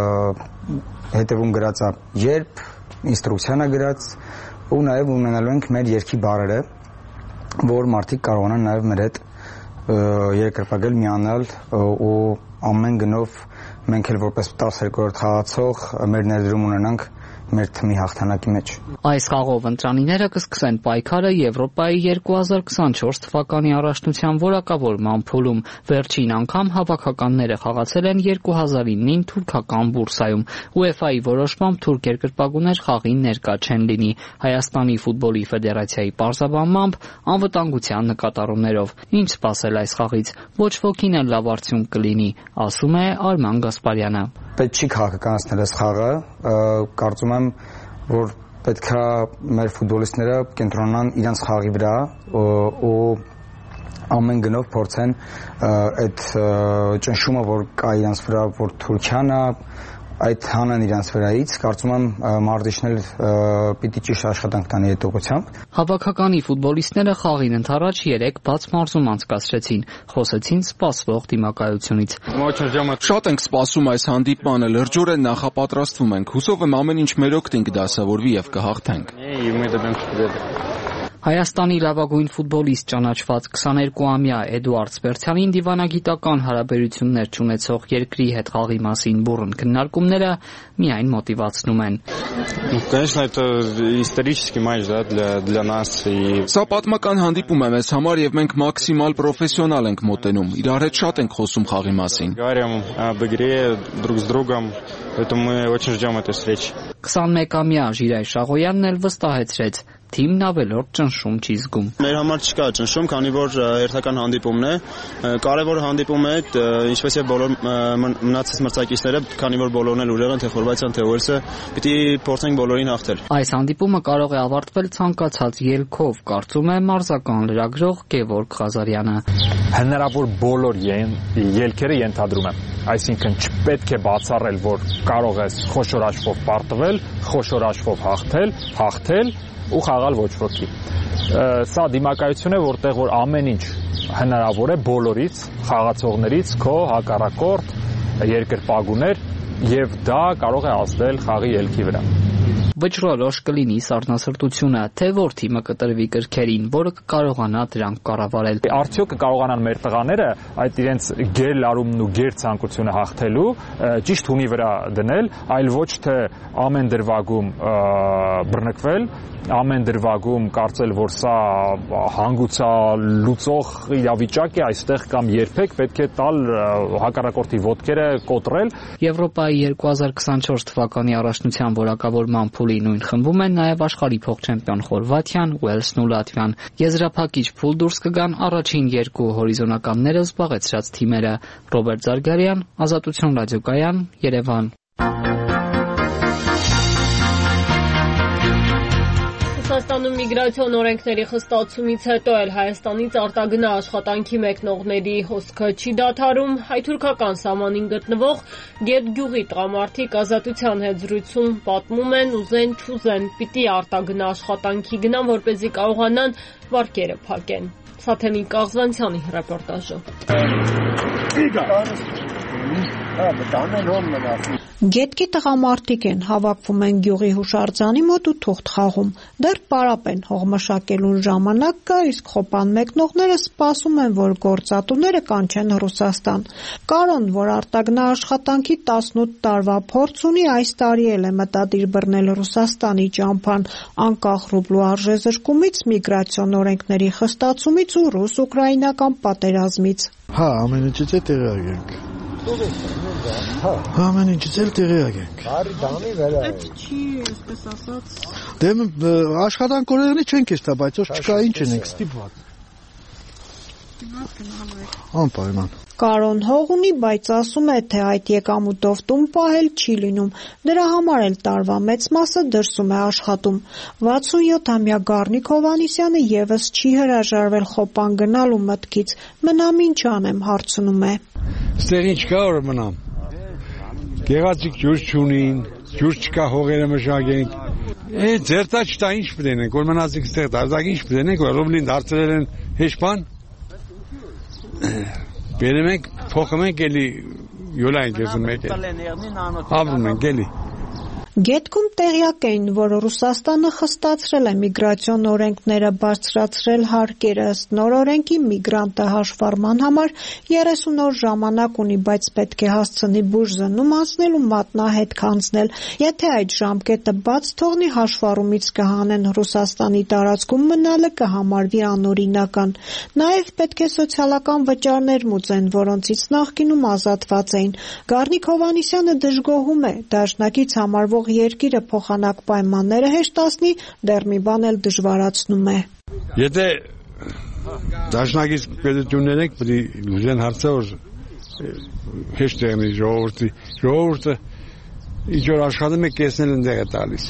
հետևում գրած է երբ, ինստրուկցիան է գրած ու նաև ունենալու ենք մեր երգի բառերը, որ մարդիկ կարողանան նաև մեր հետ երկրպագել, միանալ ու ամեն գնով մենք էլ որպես տասներկուերորդ խաղացող մեր ներդրում ունենանք մեր թիմի հաղթանակի մեջ։ Այս խաղով ընտրանիները կսկսեն պայքարը Եվրոպայի երկու հազար քսանչորս թվականի առաջնության որակավորման փուլում։ Վերջին անգամ հավաքականները խաղացել են երկու հազար իննին թուրքական Բուրսայում։ ՈՒԵՖԱ-ի որոշմամբ թուրք երկրպագուներ խաղին ներկա չեն լինի։ Հայաստանի ֆուտբոլի ֆեդերացիայի պարզաբանմամբ անվտանգության նկատառումներով։ Ինչ սպասել այս խաղից։ Ոչ ոքին էլ լավ արդյունք կլինի, ասում է Արման Գասպարյանը։ Պետք չի քաղաքականացնել այս խաղը, կարծում եմ, որ պետքա մեր ֆուտբոլիստները կենտրոնանան իրենց խաղի վրա ու ամեն գնով փորձեն այդ ճնշումը, որ կա իրենց վրա, որ Թուրքիան է, այդ հանան իրենց վրայից, կարծում եմ մարզիչն էլ պիտի ճիշտ աշխատանք տանի այդ ուղղությամբ։ Հավաքականի ֆուտբոլիստները խաղին ընդառաջ երեք բաց մարզում անցկացրեցին, խոսեցին սպասվող դիմակայությունից։ Շատ ենք սպասում այս հանդիպմանը, լրջորեն նախապատրաստվում ենք, հուսով եմ ամեն ինչ մեր օգտին կդասավորվի եւ կհաղթենք։ Հայաստանի լավագույն ֆուտբոլիստ ճանաչված քսաներկուամյա Էդուարդ Սպերցյանին դիվանագիտական հարաբերություններ չունեցող երկրի հետ խաղի մասին բուռն քննարկումները միայն մոտիվացնում են։ Սա պատմական հանդիպում է մեզ համար եւ մենք մաքսիմալ պրոֆեսիոնալ ենք մոտենում։ Իրար հետ շատ ենք խոսում խաղի մասին։ քսանմեկամյա Ժիրայր Շաղոյանն էլ վստահեցրեց, թիմն ավելորդ ճնշում չի զգում։ Մեր համար չկա ճնշում, քանի որ հերթական հանդիպումն է, կարևոր հանդիպում է, ինչպես եւ բոլոր մնացած մրցակիցները, քանի որ բոլորն էլ ուժեղ են, թե Խորվաթիան, թե Ուելսը, պիտի փորձենք բոլորին հաղթել։ Այս հանդիպումը կարող է ավարտվել ցանկացած ելքով, կարծում է մարզական լրագրող Գևորգ Ղազարյանը։ Հնարավոր բոլոր ելքերը ենթադրում եմ, այսինքն չպետք է բացառել, որ կարող ես խոշոր հաշվով պարտվել, խոշոր հաշվով հաղթել, հաղթել ու խաղալ ոչ ոքի։ Սա դիմակայություն է, որտեղ որ ամեն ինչ հնարավոր է բոլորից, խաղացողներից, քո հակառակորդ, երկրպագուներ, եւ դա կարող է ազդել խաղի ելքի վրա։ Վճռորոշ կլինի սառնասրտությունը, թե որ թիմը կտրվի կրքերին, որը կկարողանա դրանք կառավարել։ Արդյոք կկարողանան մեր տղաները այդ իրենց գերլարումն ու գերցանկությունը հաղթելու ճիշտ հունի վրա դնել, այլ ոչ թե ամեն դրվագում բռնկվել, ամեն դրվագում կարծել, որ սա հանգուցալուծող իրավիճակ է այստեղ կամ երբեք պետք է տալ հակառակորդի ոտքերը կոտրել։ Եվրոպայի երկու հազար քսանչորս թվականի առաջնության որակավորման փուլի նույն խմբում են նաև աշխարհի փոխչեմպիոն Խորվաթիան, Ուելսն ու Լատվիան։ Եզրափակիչ փուլ դուրս կգան առաջին երկու հորիզոնականները զբաղեցրած թիմերը։ Ռոբերտ Զարգարյան, Ազատություն ռադիոկայան, Երևան։ Ռուսաստանում միգրացիոն օրենքների խստացումից հետո էլ Հայաստանից արտագնա աշխատանքի մեկնողների հոսքը չի դադարում։ Հայ-թուրքական սահմանին գտնվող Գետգյուղի տղամարդիկ Ազատության հետ զրույցում պատմում են, ուզեն չուզեն, պիտի արտագնա աշխատանքի գնան, որպեսզի կարողանան վարկերը փակեն։ Սաթենիկ Կաղզանցյանի ռեպորտաժը։ Գետքի տղամարդիկ են, հավաքվում են գյուղի հուշարձանի մոտ ու թուղթ խաղում։ Դեռ պարապ են, հողմշակելուն ժամանակ կա, իսկ խոպան մեկնողները սպասում են, որ գործատուները կանչեն Ռուսաստան։ Կարոն, որ արտագնա աշխատանքի տասնութ տարվա փորձ ունի, այս տարի էլ է մտադիր բռնել Ռուսաստանի ճամփան, անկախ ռուբլու արժեզրկումից, միգրացիոն օրենքների խստացումից ու ռուս-ուկրաինական պատերազմից։ Հա, ամեն ինչից է տեղյակ ենք։ Հա, ամեն ինչից էլ տեղյակ ենք։ Բարի բանի վրա։ Այդ չի, այսպես ասած։ Դե աշխատանք օրերնի չենք էստա, բայց ոչ չկա ինչ ենք ստիպված։ Անպայման։ Կարոն հող ունի, բայց ասում է, թե այդ եկամուտով տուն պահել չի լինում։ Դրա համար էլ տարվա մեծ մասը դրսում է աշխատում։ վաթսունյոթամյա Գառնիկ Հովհաննիսյանը եւս չի հրաժարվել խոպան գնալու մտքից։ Մնամ ինչ անեմ, հարցնում է։ Ստեղ ինչ կա որ մնամ։ Գեղեցիկ ջուր չունին, ջուր չկա հողերը մշակենք։ Է ձերտա չտա ինչ պիտենենք, որ մնացիք ստեղ դարձակ ինչ պիտենենք, որ ռուբլին դարձրել են հեշ բան։ Բերում ենք, փոխում ենք էլի յոլա ենք եզում եք ապրում ենք էլի։ Գետքում տեղյակ էին, որ Ռուսաստանը խստացրել է միգրացիոն օրենքները, բարձրացրել հարկերը, ըստ նոր օրենքի միգրանտը հաշվառման համար երեսուն օր ժամանակ ունի, բայց պետք է հասցնի բուժզնում անցնել ու մատնահետ կանցնել։ Եթե այդ ժամկետը բաց թողնի, հաշվառումից կհանեն, Ռուսաստանի տարածքում մնալը կհամարվի անօրինական։ Նաև պետք է սոցիալական վճարներ մուծեն, որոնցից նախկինում ազատված էին։ Գառնիկ Հովհաննիսյանը դժգոհում է, դաշնակից համարվող երկիրը փոխանակ պայմանները հեշտացնի, դեռ մի բան էլ դժվարացնում է։ Եթե դաշնակից պետություններ եք, պետք է լուծեն հարցը, որ հեշտ է մի ժողովրդի, ժողովուրդը ինչ որ աշխատում է կեսնել ընդեղ է տալիս։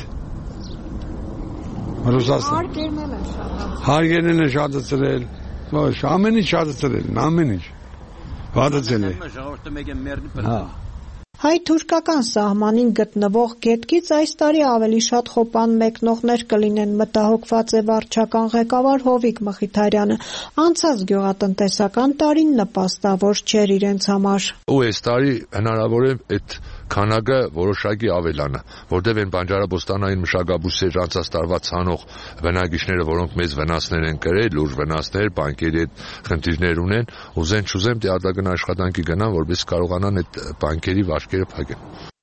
Ռուսաստան։ Հարգերն են շատացրել, ամեն ինչ շատացրել, ամեն ինչ։ Վատացել է։ Հա։ Հայ-թուրքական սահմանին գտնվող գետքից այս տարի ավելի շատ խոպան մեկնողներ կլինեն, մտահոգված է վարչական ղեկավար Հովիկ Մխիթարյանը։ Անցած գյուղատնտեսական տարին նպաստավոր չէր իրենց համար։ Ու այս տարի հնարավոր է այդ քանակը որոշակի ավելանա, որտեղ են բանջարաբոստանային մշակաբույսեր անցած տարվա ցանող բնակիչները, որոնք մեծ վնասներ են կրել, լուրջ վնասներ, բանկերի հետ խնդիրներ ունեն, ուզեն չուզեն արտագնա աշխատանքի գնան, որպես կարողանան այդ բանկերի վարկերը փակեն։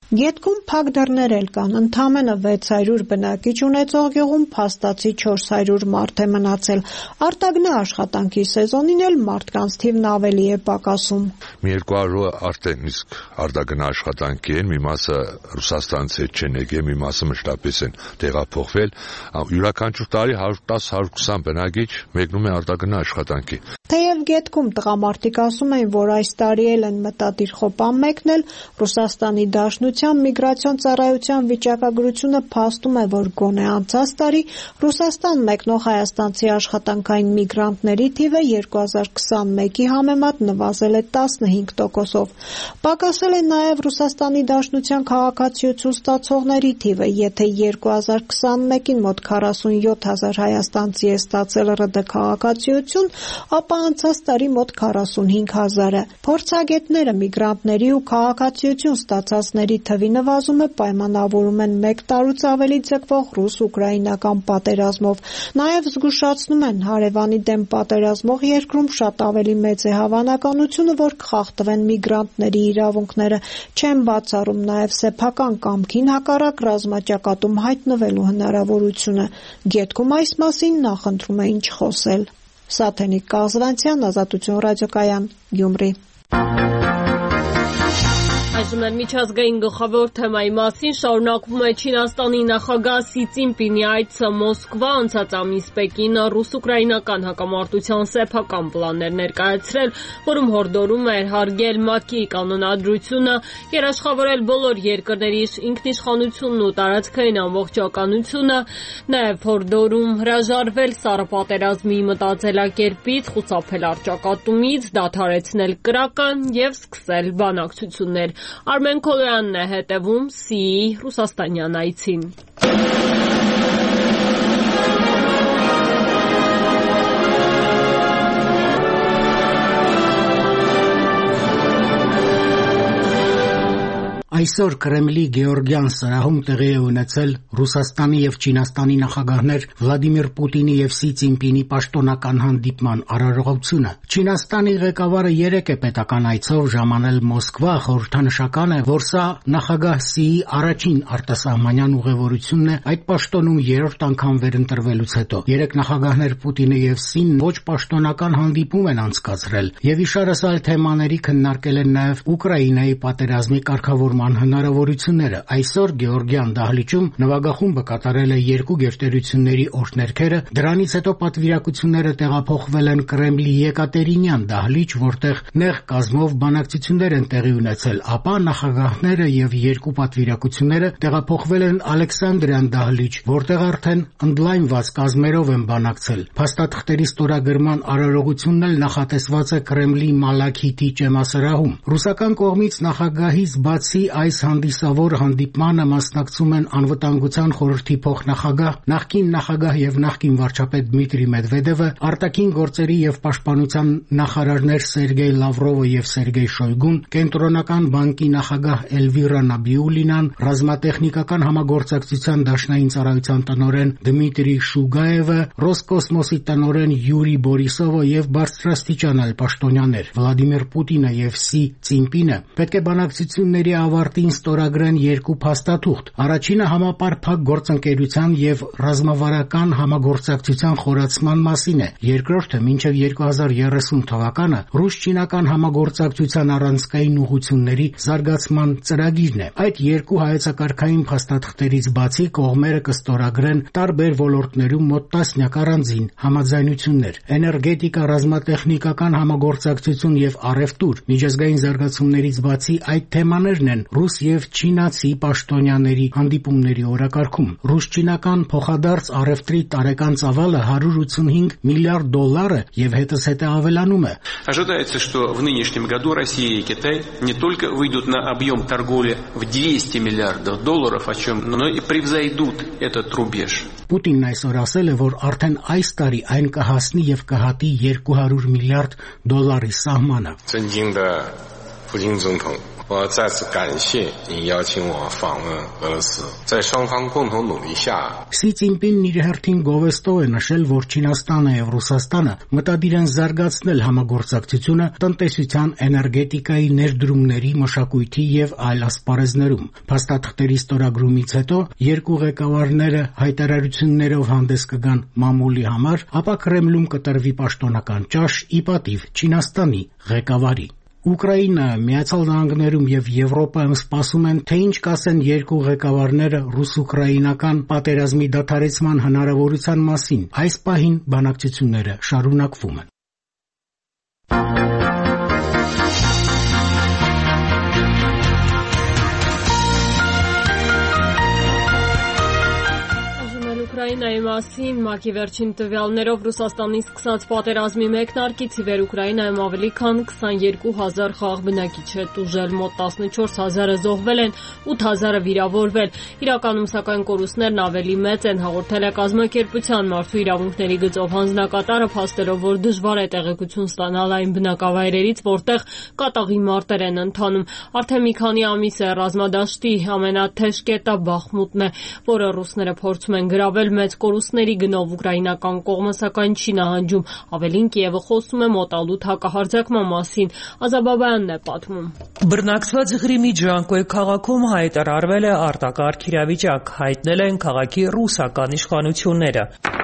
Գետքում փակ դռներ էլ կան, ընդամենը վեց հարյուր բնակիչ ունեցող գյուղում փաստացի չորս հարյուր մարդ է մնացել։ Արտագնա աշխատանքի սեզոնին էլ մարդկանց թիվն ավելի է պակասում։ Մի երկու հարյուրը արդեն իսկ արտագնա աշխատանքի են, մի մասը Ռուսաստանից չեն եկել, մի մասը մշտապես են տեղափոխվել։ Յուրաքանչյուր տարի հարյուր տասը հարյուր քսան բնակիչ մեկնում է արտագնա աշխատանքի։ Թեև Գետքում տղամարդիկ ասում են, որ այս տարի էլ են մտադիր խոպան մեկնել, Ռուսաստանի Դաշնության միգրացիոն ծառայության վիճակագրությունը փաստում է, որ գոնե անցած տարի Ռուսաստան մեկնող հայաստանցի աշխատանքային միգրանտների թիվը երկու հազար քսանմեկի համեմատ նվազել է տասնհինգ տոկոսով։ Պակասել է նաև Ռուսաստանի Դաշնության քաղաքացիություն ստացողների թիվը, եթե երկու հազար քսանմեկին մոտ քառասունյոթ հազար հայաստանցի է ստացել ՌԴ քաղաքացիություն, ապա անցած տարի մոտ քառասունհինգ հազարը։ Փորձագետները միգրանտների ու քաղաքացիություն ստացածների թվի նվազումը պայմանավորում են մեկ տարուց ավելի ձգվող ռուս-ուկրաինական պատերազմով։ Նաև զգուշացնում են, հարևանի դեմ պատերազմող երկրում շատ ավելի մեծ է հավանականությունը, որ կխախտվեն միգրանտների իրավունքները, չեն բացառում նաև սեփական կամքին հակառակ ռազմաճակատում հայտնվելու հնարավորությունը։ Գետքում այս մասին նախընտրում էին չխոսել։ Սաթենիկ Կազվանցյան, Ազատություն ռադիոկայան, Գյումրի։ Այժմ են միջազգային գլխավոր թեմայի մասին շարունակվում է Չինաստանի նախագահ Սի Ցինպինի այցը Մոսկվա, անցած ամիս Պեկինը ռուս-ուկրաինական հակամարտության սեփական պլաններ ներկայացրել, որում հորդորում էր հարգել ՄԱԿ-ի կանոնադրությունը, երաշխավորել բոլոր երկրների ինքնիշխանությունն ու տարածքային ամբողջականությունը, նաև հորդորում հրաժարվել սառը պատերազմի մտածելակերպից, խուսափել առճակատումից, դադարեցնել կրակը և սկսել բանակցություններ։ Արմեն Քոլոյանն է հետևում Սիի ռուսաստանյան այցին։ Այսօր Կրեմլի Գեորգյան սրահում տեղի է ունեցել Ռուսաստանի և Չինաստանի նախագահներ Վլադիմիր Պուտինի և Սի Ցինպինի պաշտոնական հանդիպման արարողությունը։ Չինաստանի ղեկավարը երեկ է պետական այցով ժամանել Մոսկվա, խորհրդանշական է, որ սա նախագահ Սիի առաջին արտասահմանյան ուղևորությունն է այդ պաշտոնում երրորդ անգամ վերընտրվելուց հետո։ Երեք նախագահներ Պուտինը և Սին ոչ պաշտոնական հանդիպում են անցկացրել և իշարս այլ թեմաների քննարկել են նաև Ուկրաինայի պատերազմի կարգավորման հնարավորությունները։ Այսօր Գեորգյան դահլիճում նվագախումբը կատարել է երկու գերտերությունների օրհներգերը, դրանից հետո պատվիրակությունները տեղափոխվել են Կրեմլի Եկատերինյան դահլիճ, որտեղ նեղ կազմով բանակցություններ են տեղի ունեցել, ապա նախագահները և երկու պատվիրակությունները տեղափոխվել են Ալեքսանդրյան դահլիճ, որտեղ արդեն ընդլայնված կազմերով են բանակցել։ Փաստաթղթերի ստորագրման արարողությունն էլ նախատեսված է Կրեմլի Մալաքիթի ճեմասրահում։ Ռուսական կողմից նախագահից բացի այս հանդիսավոր հանդիպմանը մասնակցում են Անվտանգության խորհրդի փոխնախագահ, նախկին նախագահ եւ նախկին վարչապետ Դմիտրի Մեդվեդևը, արտաքին գործերի եւ պաշտպանության նախարարներ Սերգեյ Լավրովը եւ Սերգեյ Շոյգուն, Կենտրոնական բանկի նախագահ Էլվիրա Նաբիուլինան, ռազմատեխնիկական համագործակցության դաշնային ծառայության տնօրեն Դմիտրի Շուգաևը, Ռոսկոսմոսի տնօրեն Յուրի Բորիսովը եւ բարձրաստիճան այլ պաշտոնյաներ։ Վլադիմիր Պուտինը եւ Սի Ցինպինը պետք է բանակցությունների ավարտին ստորագրեն երկու փաստաթուղթ։ Առաջինը համապարփակ գործընկերության եւ ռազմավարական համագործակցության խորացման մասին է։ Երկրորդը մինչեւ երկու հազար երեսուն թվականը ռուս-չինական համագործակցության առանցքային ուղղությունների զարգացման ծրագիրն է։ Այդ երկու հայեցակարգային փաստաթղթերից բացի կողմերը կստորագրեն տարբեր ոլորտներում մոտ տասնյակ առանձին համաձայնություններ։ Էներգետիկա, ռազմատեխնիկական համագործակցություն եւ առևտուր, միջազգային զարգացումներից բացի այդ թեմաներն են ռուս եւ չինացի պաշտոնյաների հանդիպումների օրակարգում։ Ռուս-չինական փոխադարձ առևտրի տարեկան ծավալը հարյուր ութսունհինգ միլիարդ դոլար է եւ հետզհետե ավելանում է։ Ожидается, что в нынешнем году Россия и Китай не только выйдут на объем торговли в двести миллиардов долларов, о чем, но и превзойдут этот рубеж. Պուտինն այսօր ասել է, որ արդեն այս տարի այն կհասնի եւ կհատի երկու հարյուր միլիարդ դոլարի սահմանը։ 我再次感谢你邀请我访问俄罗斯，在双方共同努力下 Սի Ցինպինն իր հերթին գովեստով է նշել, որ Չինաստանը եւ Ռուսաստանը մտադիր են զարգացնել համագործակցությունը տնտեսության, էներգետիկայի, ներդրումների, մշակույթի եւ այլ ասպարեզներում։ Փաստաթղթերի ստորագրումից հետո երկու ղեկավարները հայտարարություններով հանդես կգան մամուլի համար, ապա Կրեմլում կտրվի պաշտոնական ճաշ ի պատիվ Չինաստանի ղեկավարի։ Ուկրաինա, Միացյալ Նահանգներում եւ Եվրոպայում սպասում են, թե ինչ կասեն երկու ղեկավարները ռուս-ուկրաինական պատերազմի դադարեցման հնարավորության մասին։ Այս պահին բանակցությունները շարունակվում են։ Ուկրաինայի մասին ՄԱԿ-ի վերջին տվյալներով Ռուսաստանի սկսած պատերազմի մեկնարկից ի վեր Ուկրաինայում ավելի քան քսաներկու հազար խաղաղ բնակիչ է տուժել, մոտ տասնչորս հազարը զոհվել են, ութ հազարը վիրավորվել։ Իրականում սակայն կորուստներն ավելի մեծ են, հաղորդել է Կազմակերպության մարդու իրավունքների գծով հանձնակատարը, փաստելով, որ դժվար է տեղեկություն ստանալ այն բնակավայրերից, որտեղ կատաղի մարտեր են ընթանում։ Արդեն մի քանի ամիս է ռազմադաշտի ամենաթեժ կետը Բախմուտն է, որը ռուսները փորձում են գրավել մեծ կորուստների գնով ուկրաինական կողմը սակայն չի նահանջում։ Ավելին Կիևը խոսում է մոտալուտ հակահարձակման մասին։ Ազաբաբայանն է պատմում։ Բռնակցված Ղրիմի Ջանկոյ քաղաքում հայտարարվել է արտակարգ իրավիճակ, հայտնել են քաղաքի ռուսական իշխանությունները։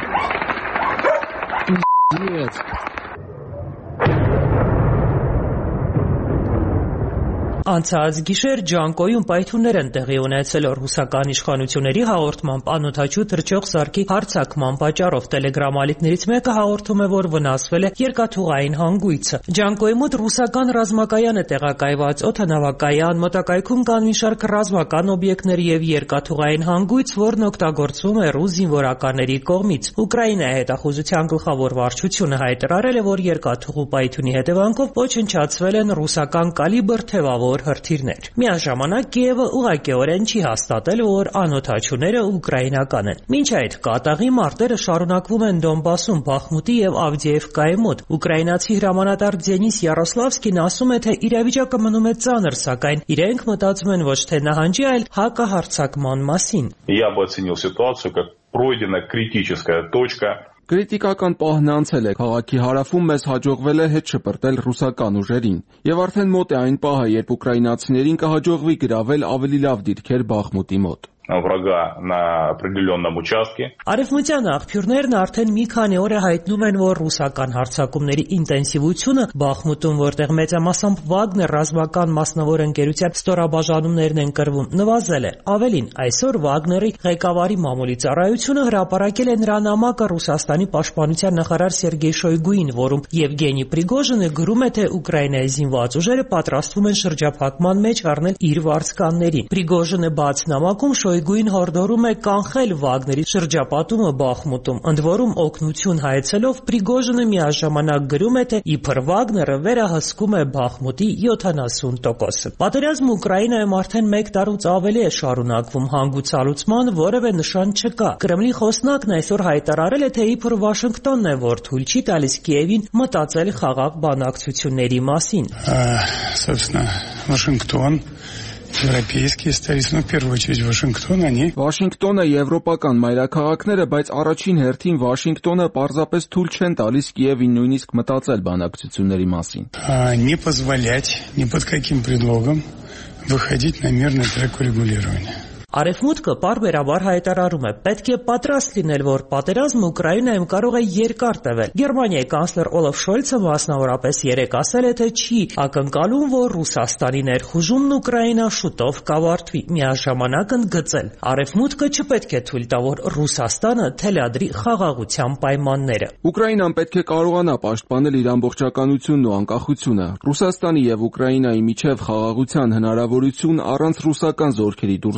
Անցած գիշեր Ջանկոյում պայթյուններ են տեղի ունեցել ռուսական իշխանությունների հաղորդմամբ անօդաչու թռչող սարքի հարձակման պատճառով։ Տելեգրամ ալիքներից մեկը հաղորդում է, որ վնասվել է երկաթուղային հանգույցը։ Ջանկոյի մոտ ռուսական ռազմակայան է տեղակայված, օդանավակայան, մոտակայքում կան մի շարք ռազմական օբյեկտներ եւ երկաթուղային հանգույց, որն օգտագործվում է ռուս զինվորականների կողմից։ Ուկրաինայի հետախուզության գլխավոր վարչությունը հայտարարել է, որ երկաթուղու պայթյունի հետևանքով ոչնչացվել են ռուսական կալիբր թևավոր հրթիռներ։ Միաժամանակ Կիևը ուղղակիորեն չի հաստատել, որ անօդաչուները ուկրաինական են։ Մինչ այդ կատաղի մարտերը շարունակվում են Դոնբասում, Բախմուտի եւ Ավդիևկայի մոտ։ Ուկրաինացի հրամանատար Դենիս Յարոսլավսկին ասում է, թե իրավիճակը մնում է ծանր, սակայն իրենք մտածում են ոչ թե նահանջի, այլ հակահարձակման մասին։ Я бы оценил ситуацию как пройдена критическая точка. Կրիտիկական պահն անցել է, քաղաքի հարավում մեզ հաջողվել է հետ շպրտել ռուսական ուժերին, եւ արդեն մոտ է այն պահը, երբ ուկրաինացիներին կհաջողվի գրավել ավելի լավ դիրքեր Բախմուտի մոտ։ Врага на определенном участке. Արևմտյան աղբյուրներն արդեն մի քանի օր է հայտնում են, որ ռուսական հարձակումների ինտենսիվությունը Բախմուտում, որտեղ մեծամասամբ Վագներ ռազմական մասնավոր ընկերության ստորաբաժանումներն են կրվում, նվազել է։ Ավելին, այսօր Վագների ղեկավարի մամուլի ծառայությունը հրապարակել է նրա նամակը Ռուսաստանի պաշտպանության նախարար Սերգեյ Շոյգուին, որում Եվգենի Պրիգոժինը գրում է, թե Ուկրաինայի զինված ուժերը պատրաստվում են շրջափակման մեջ առնել իր վարձկաններին։ Պրիգոժինը բաց նամակում Շոյգուին հորդորում է կանխել Վագների շրջապատումը Բախմուտում, ընդ որում օգնություն հայցելով Պրիգոժինը միաժամանակ գրում է, թե իբր Վագները վերահսկում է Բախմուտի յոթանասուն տոկոսը։ Պատերազմը Ուկրաինայում արդեն մեկ տարուց ավելի է շարունակվում, հանգուցալուծման որևէ նշան չկա։ Կրեմլի խոսնակն այսօր հայտարարել է, թե իբր Վաշինգտոնն է, որ թույլ չի տալիս Կիևին մտածել խաղաղ բանակցությունների մասին։ Собственно, Вашингтон Европейские столицы, ну, в первую очередь Вашингтон, они... Վաշինգտոնը եվրոպական մայրաքաղաքները, բայց առաջին հերթին Վաշինգտոնը պարզապես թույլ չեն տալիս Կիևին նույնիսկ մտածել բանակցությունների մասին։ Не позволять ни под каким предлогом выходить на мирный трек урегулирования. Արևմուտքը պարբերաբար հայտարարում է, պետք է պատրաստ լինել, որ պատերազմը Ուկրաինայում կարող է երկար տևել։ Գերմանիայի կանցլեր Օլաֆ Շոլցը մասնավորապես երեկ ասել է, թե չի ակնկալում, որ Ռուսաստանի ներխուժումն Ուկրաինա շուտով կավարտվի։ Միաժամանակ ընդգծել, Արևմուտքը չպետք է թույլ տա, որ Ռուսաստանը թելադրի խաղաղության պայմանները։ Ուկրաինան պետք է կարողանա պաշտպանել իր ամբողջականությունն ու անկախությունը։ Ռուսաստանի եւ Ուկրաինայի միջև խաղաղության հնարավորություն առանց ռուսական զորքերի դուրսբերման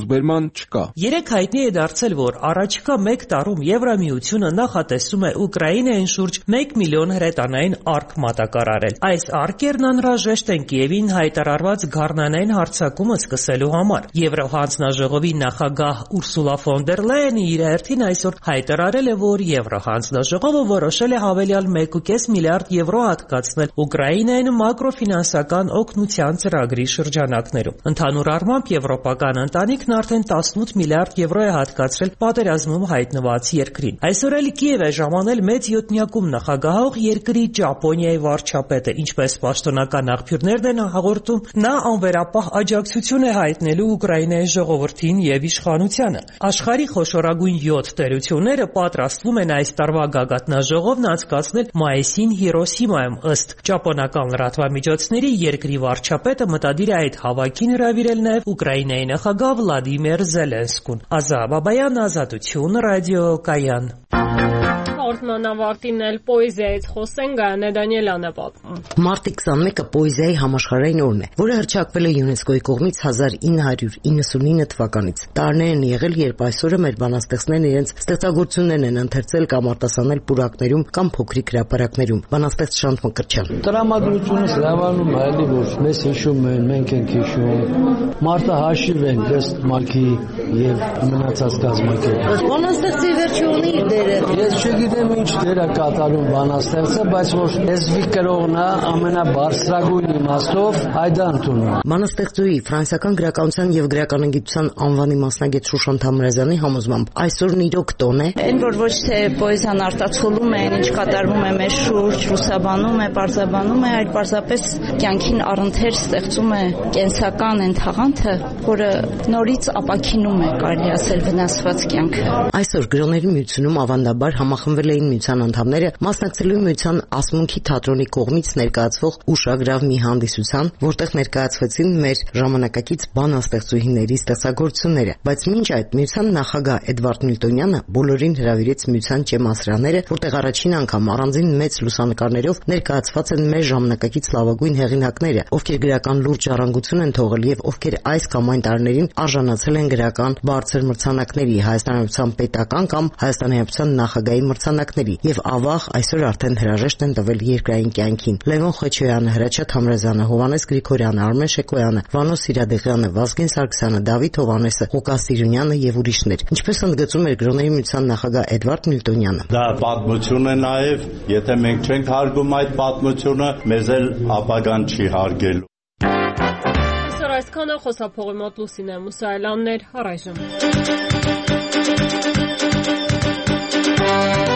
չկա։ Երեք հայտնի է դարձել, որ առաջիկա մեկ տարում Եվրամիությունը նախատեսում է Ուկրաինային շուրջ մեկ միլիոն հրետանային արկ մատակարարել։ Այս արկերն անհրաժեշտ են Կիևին հայտարարված գարնանային հարձակումը սկսելու համար։ Եվրոհանձնաժողովի նախագահ Ուրսուլա ֆոն դեր Լայենը իր հերթին այսօր հայտարարել է, որ Եվրոհանձնաժողովը որոշել է հավելյալ մեկ կես միլիարդ եվրո հատկացնել Ուկրաինային մակրոֆինանսական օգնության ծրագրի շրջանակներում։ Ընդհանուր առմամբ եվրոպական ընտանիքն արդեն տասնութ միլիարդ եվրո է հատկացրել պատերազմում հայտնված երկրին։ Այսօր էլ Կիև է ժամանել մեծ յոթնյակում նախագահող երկրի Ճապոնիայի վարչապետը, ինչպես պաշտոնական աղբյուրներն են հաղորդում, նա անվերապահ աջակցություն է հայտնելու Ուկրաինայի ժողովրդին եւ իշխանությանը։ Աշխարհի խոշորագույն յոթ տերությունները պատրաստվում են այս տարվա գագաթնաժողովն անցկացնել մայիսին Հիրոսիմայում, ըստ ճապոնական լրատվամիջոցների երկրի վարչապետը մտադիր է այդ հավաքին հրավիրել նաև Ուկրաինայի նախագահ Վլադիմիր Զելենսկուն։ Ազա Բաբայան, Ազատություն, ռադիոկայան։ Հաղորդման ավարտին էլ պոեզիայից խոսենք, Գայանե Դանիելյանը պատմում։ Մարտի քսանմեկը պոեզիայի համաշխարհային օրն է, որը հռչակվել է ՅՈՒՆԵՍԿՕ-ի կողմից հազար ինը հարյուր իննսունինը թվականից։ Տարիներ են եղել, երբ այսօրը մեր բանաստեղծներն իրենց ստեղծագործություններն են ընթերցել կամ արտասանել պուրակներում կամ փոքրիկ հրապարակներում։ Բանաստեղծ Շանթ Մկրտչյան։ Տրամադրությունը զավանում է, էլի որ մեզ հիշում են, մենք ենք հիշում։ Մարտը հաշիվ են ըստ Մալքի եւ մնացած կազմակերպ։ Բանաստեղծի վերջի ունի իր դերը։ Ես չգիտեմ ինչ դեր է կատարում բանաստեղծը, բայց որ լեզվի կրողն է ամենաբարձրագույն իմաստով հայդա ընդունում։ Բանաստեղծուի ֆրանսիական գրականության եւ գրականագիտության անվանի մասնագետ Շուշան Թամրազյանի համոզմամբ այսօրն իրոք տոն է։ Այն որ ոչ թե պոեզիան արտացոլում է, ինչ կատարվում է մեր շուրջ, ռուսաբանում է, պարզաբանում է, այլ պարզապես կյանքին առընթեր ստեղծում է կենսական այն թաղանթը, որը նորից ապաքինում է, կարելի ասել, վնասված կյանքը։ Այսօր գրողների միությունում ավանդաբար համախմբվել էին միության անդամները մասնակցելու միության ասմունքի թատրոնի կողմից ներկայացվող ուշագրավ մի հանդիսության, որտեղ ներկայացվեցին մեր ժամանակակից բանաստեղծուհիների ստեղծագործությունները, բայց մինչ այդ միության նախագահ Էդվարդ Միլտոնյանը բոլորին հրավիրեց միության ճեմասրաները, որտեղ առաջին անգամ առանձին մեծ լուսանկարներով ներկայացված են մեր ժամանակակից լավագույն հեղինակները, ովքեր գրական լուրջ ժառանգություն են թողել եւ ովքեր այս կամ այն տարիներին արժանացել են գրական բարձր մրցանակների, Հայաստանյան պետական կամ Հայաստանյան նախագահի մրցանակների եւ ավաղ այսօր արդեն հրաժեշտ են տվել երկրային կյանքին։ Լևոն Խոչոյանը, Հրաչյա Թամրազյանը, Հովհաննես Գրիգորյանը, Արմեն Շեկոյանը, Վանո Սիրադեղյանը, Վազգեն Սարգսյանը, Դավիթ Հովհաննեսը, Ղուկաս Սիրունյանը եւ ուրիշներ։ Ինչպես ընդգծում էր գրողների միության նախագահ Էդվարդ Միլտոնյանը։ Դա պատմություն է նաեւ, եթե մենք չենք հարգում այդ պատմությունը, մեզ էլ ապագան չի հարգելու։ Այսօր այսքանը, խոսափողի մոտ Լուսինե Մուսայելյանն էր, առայժմ։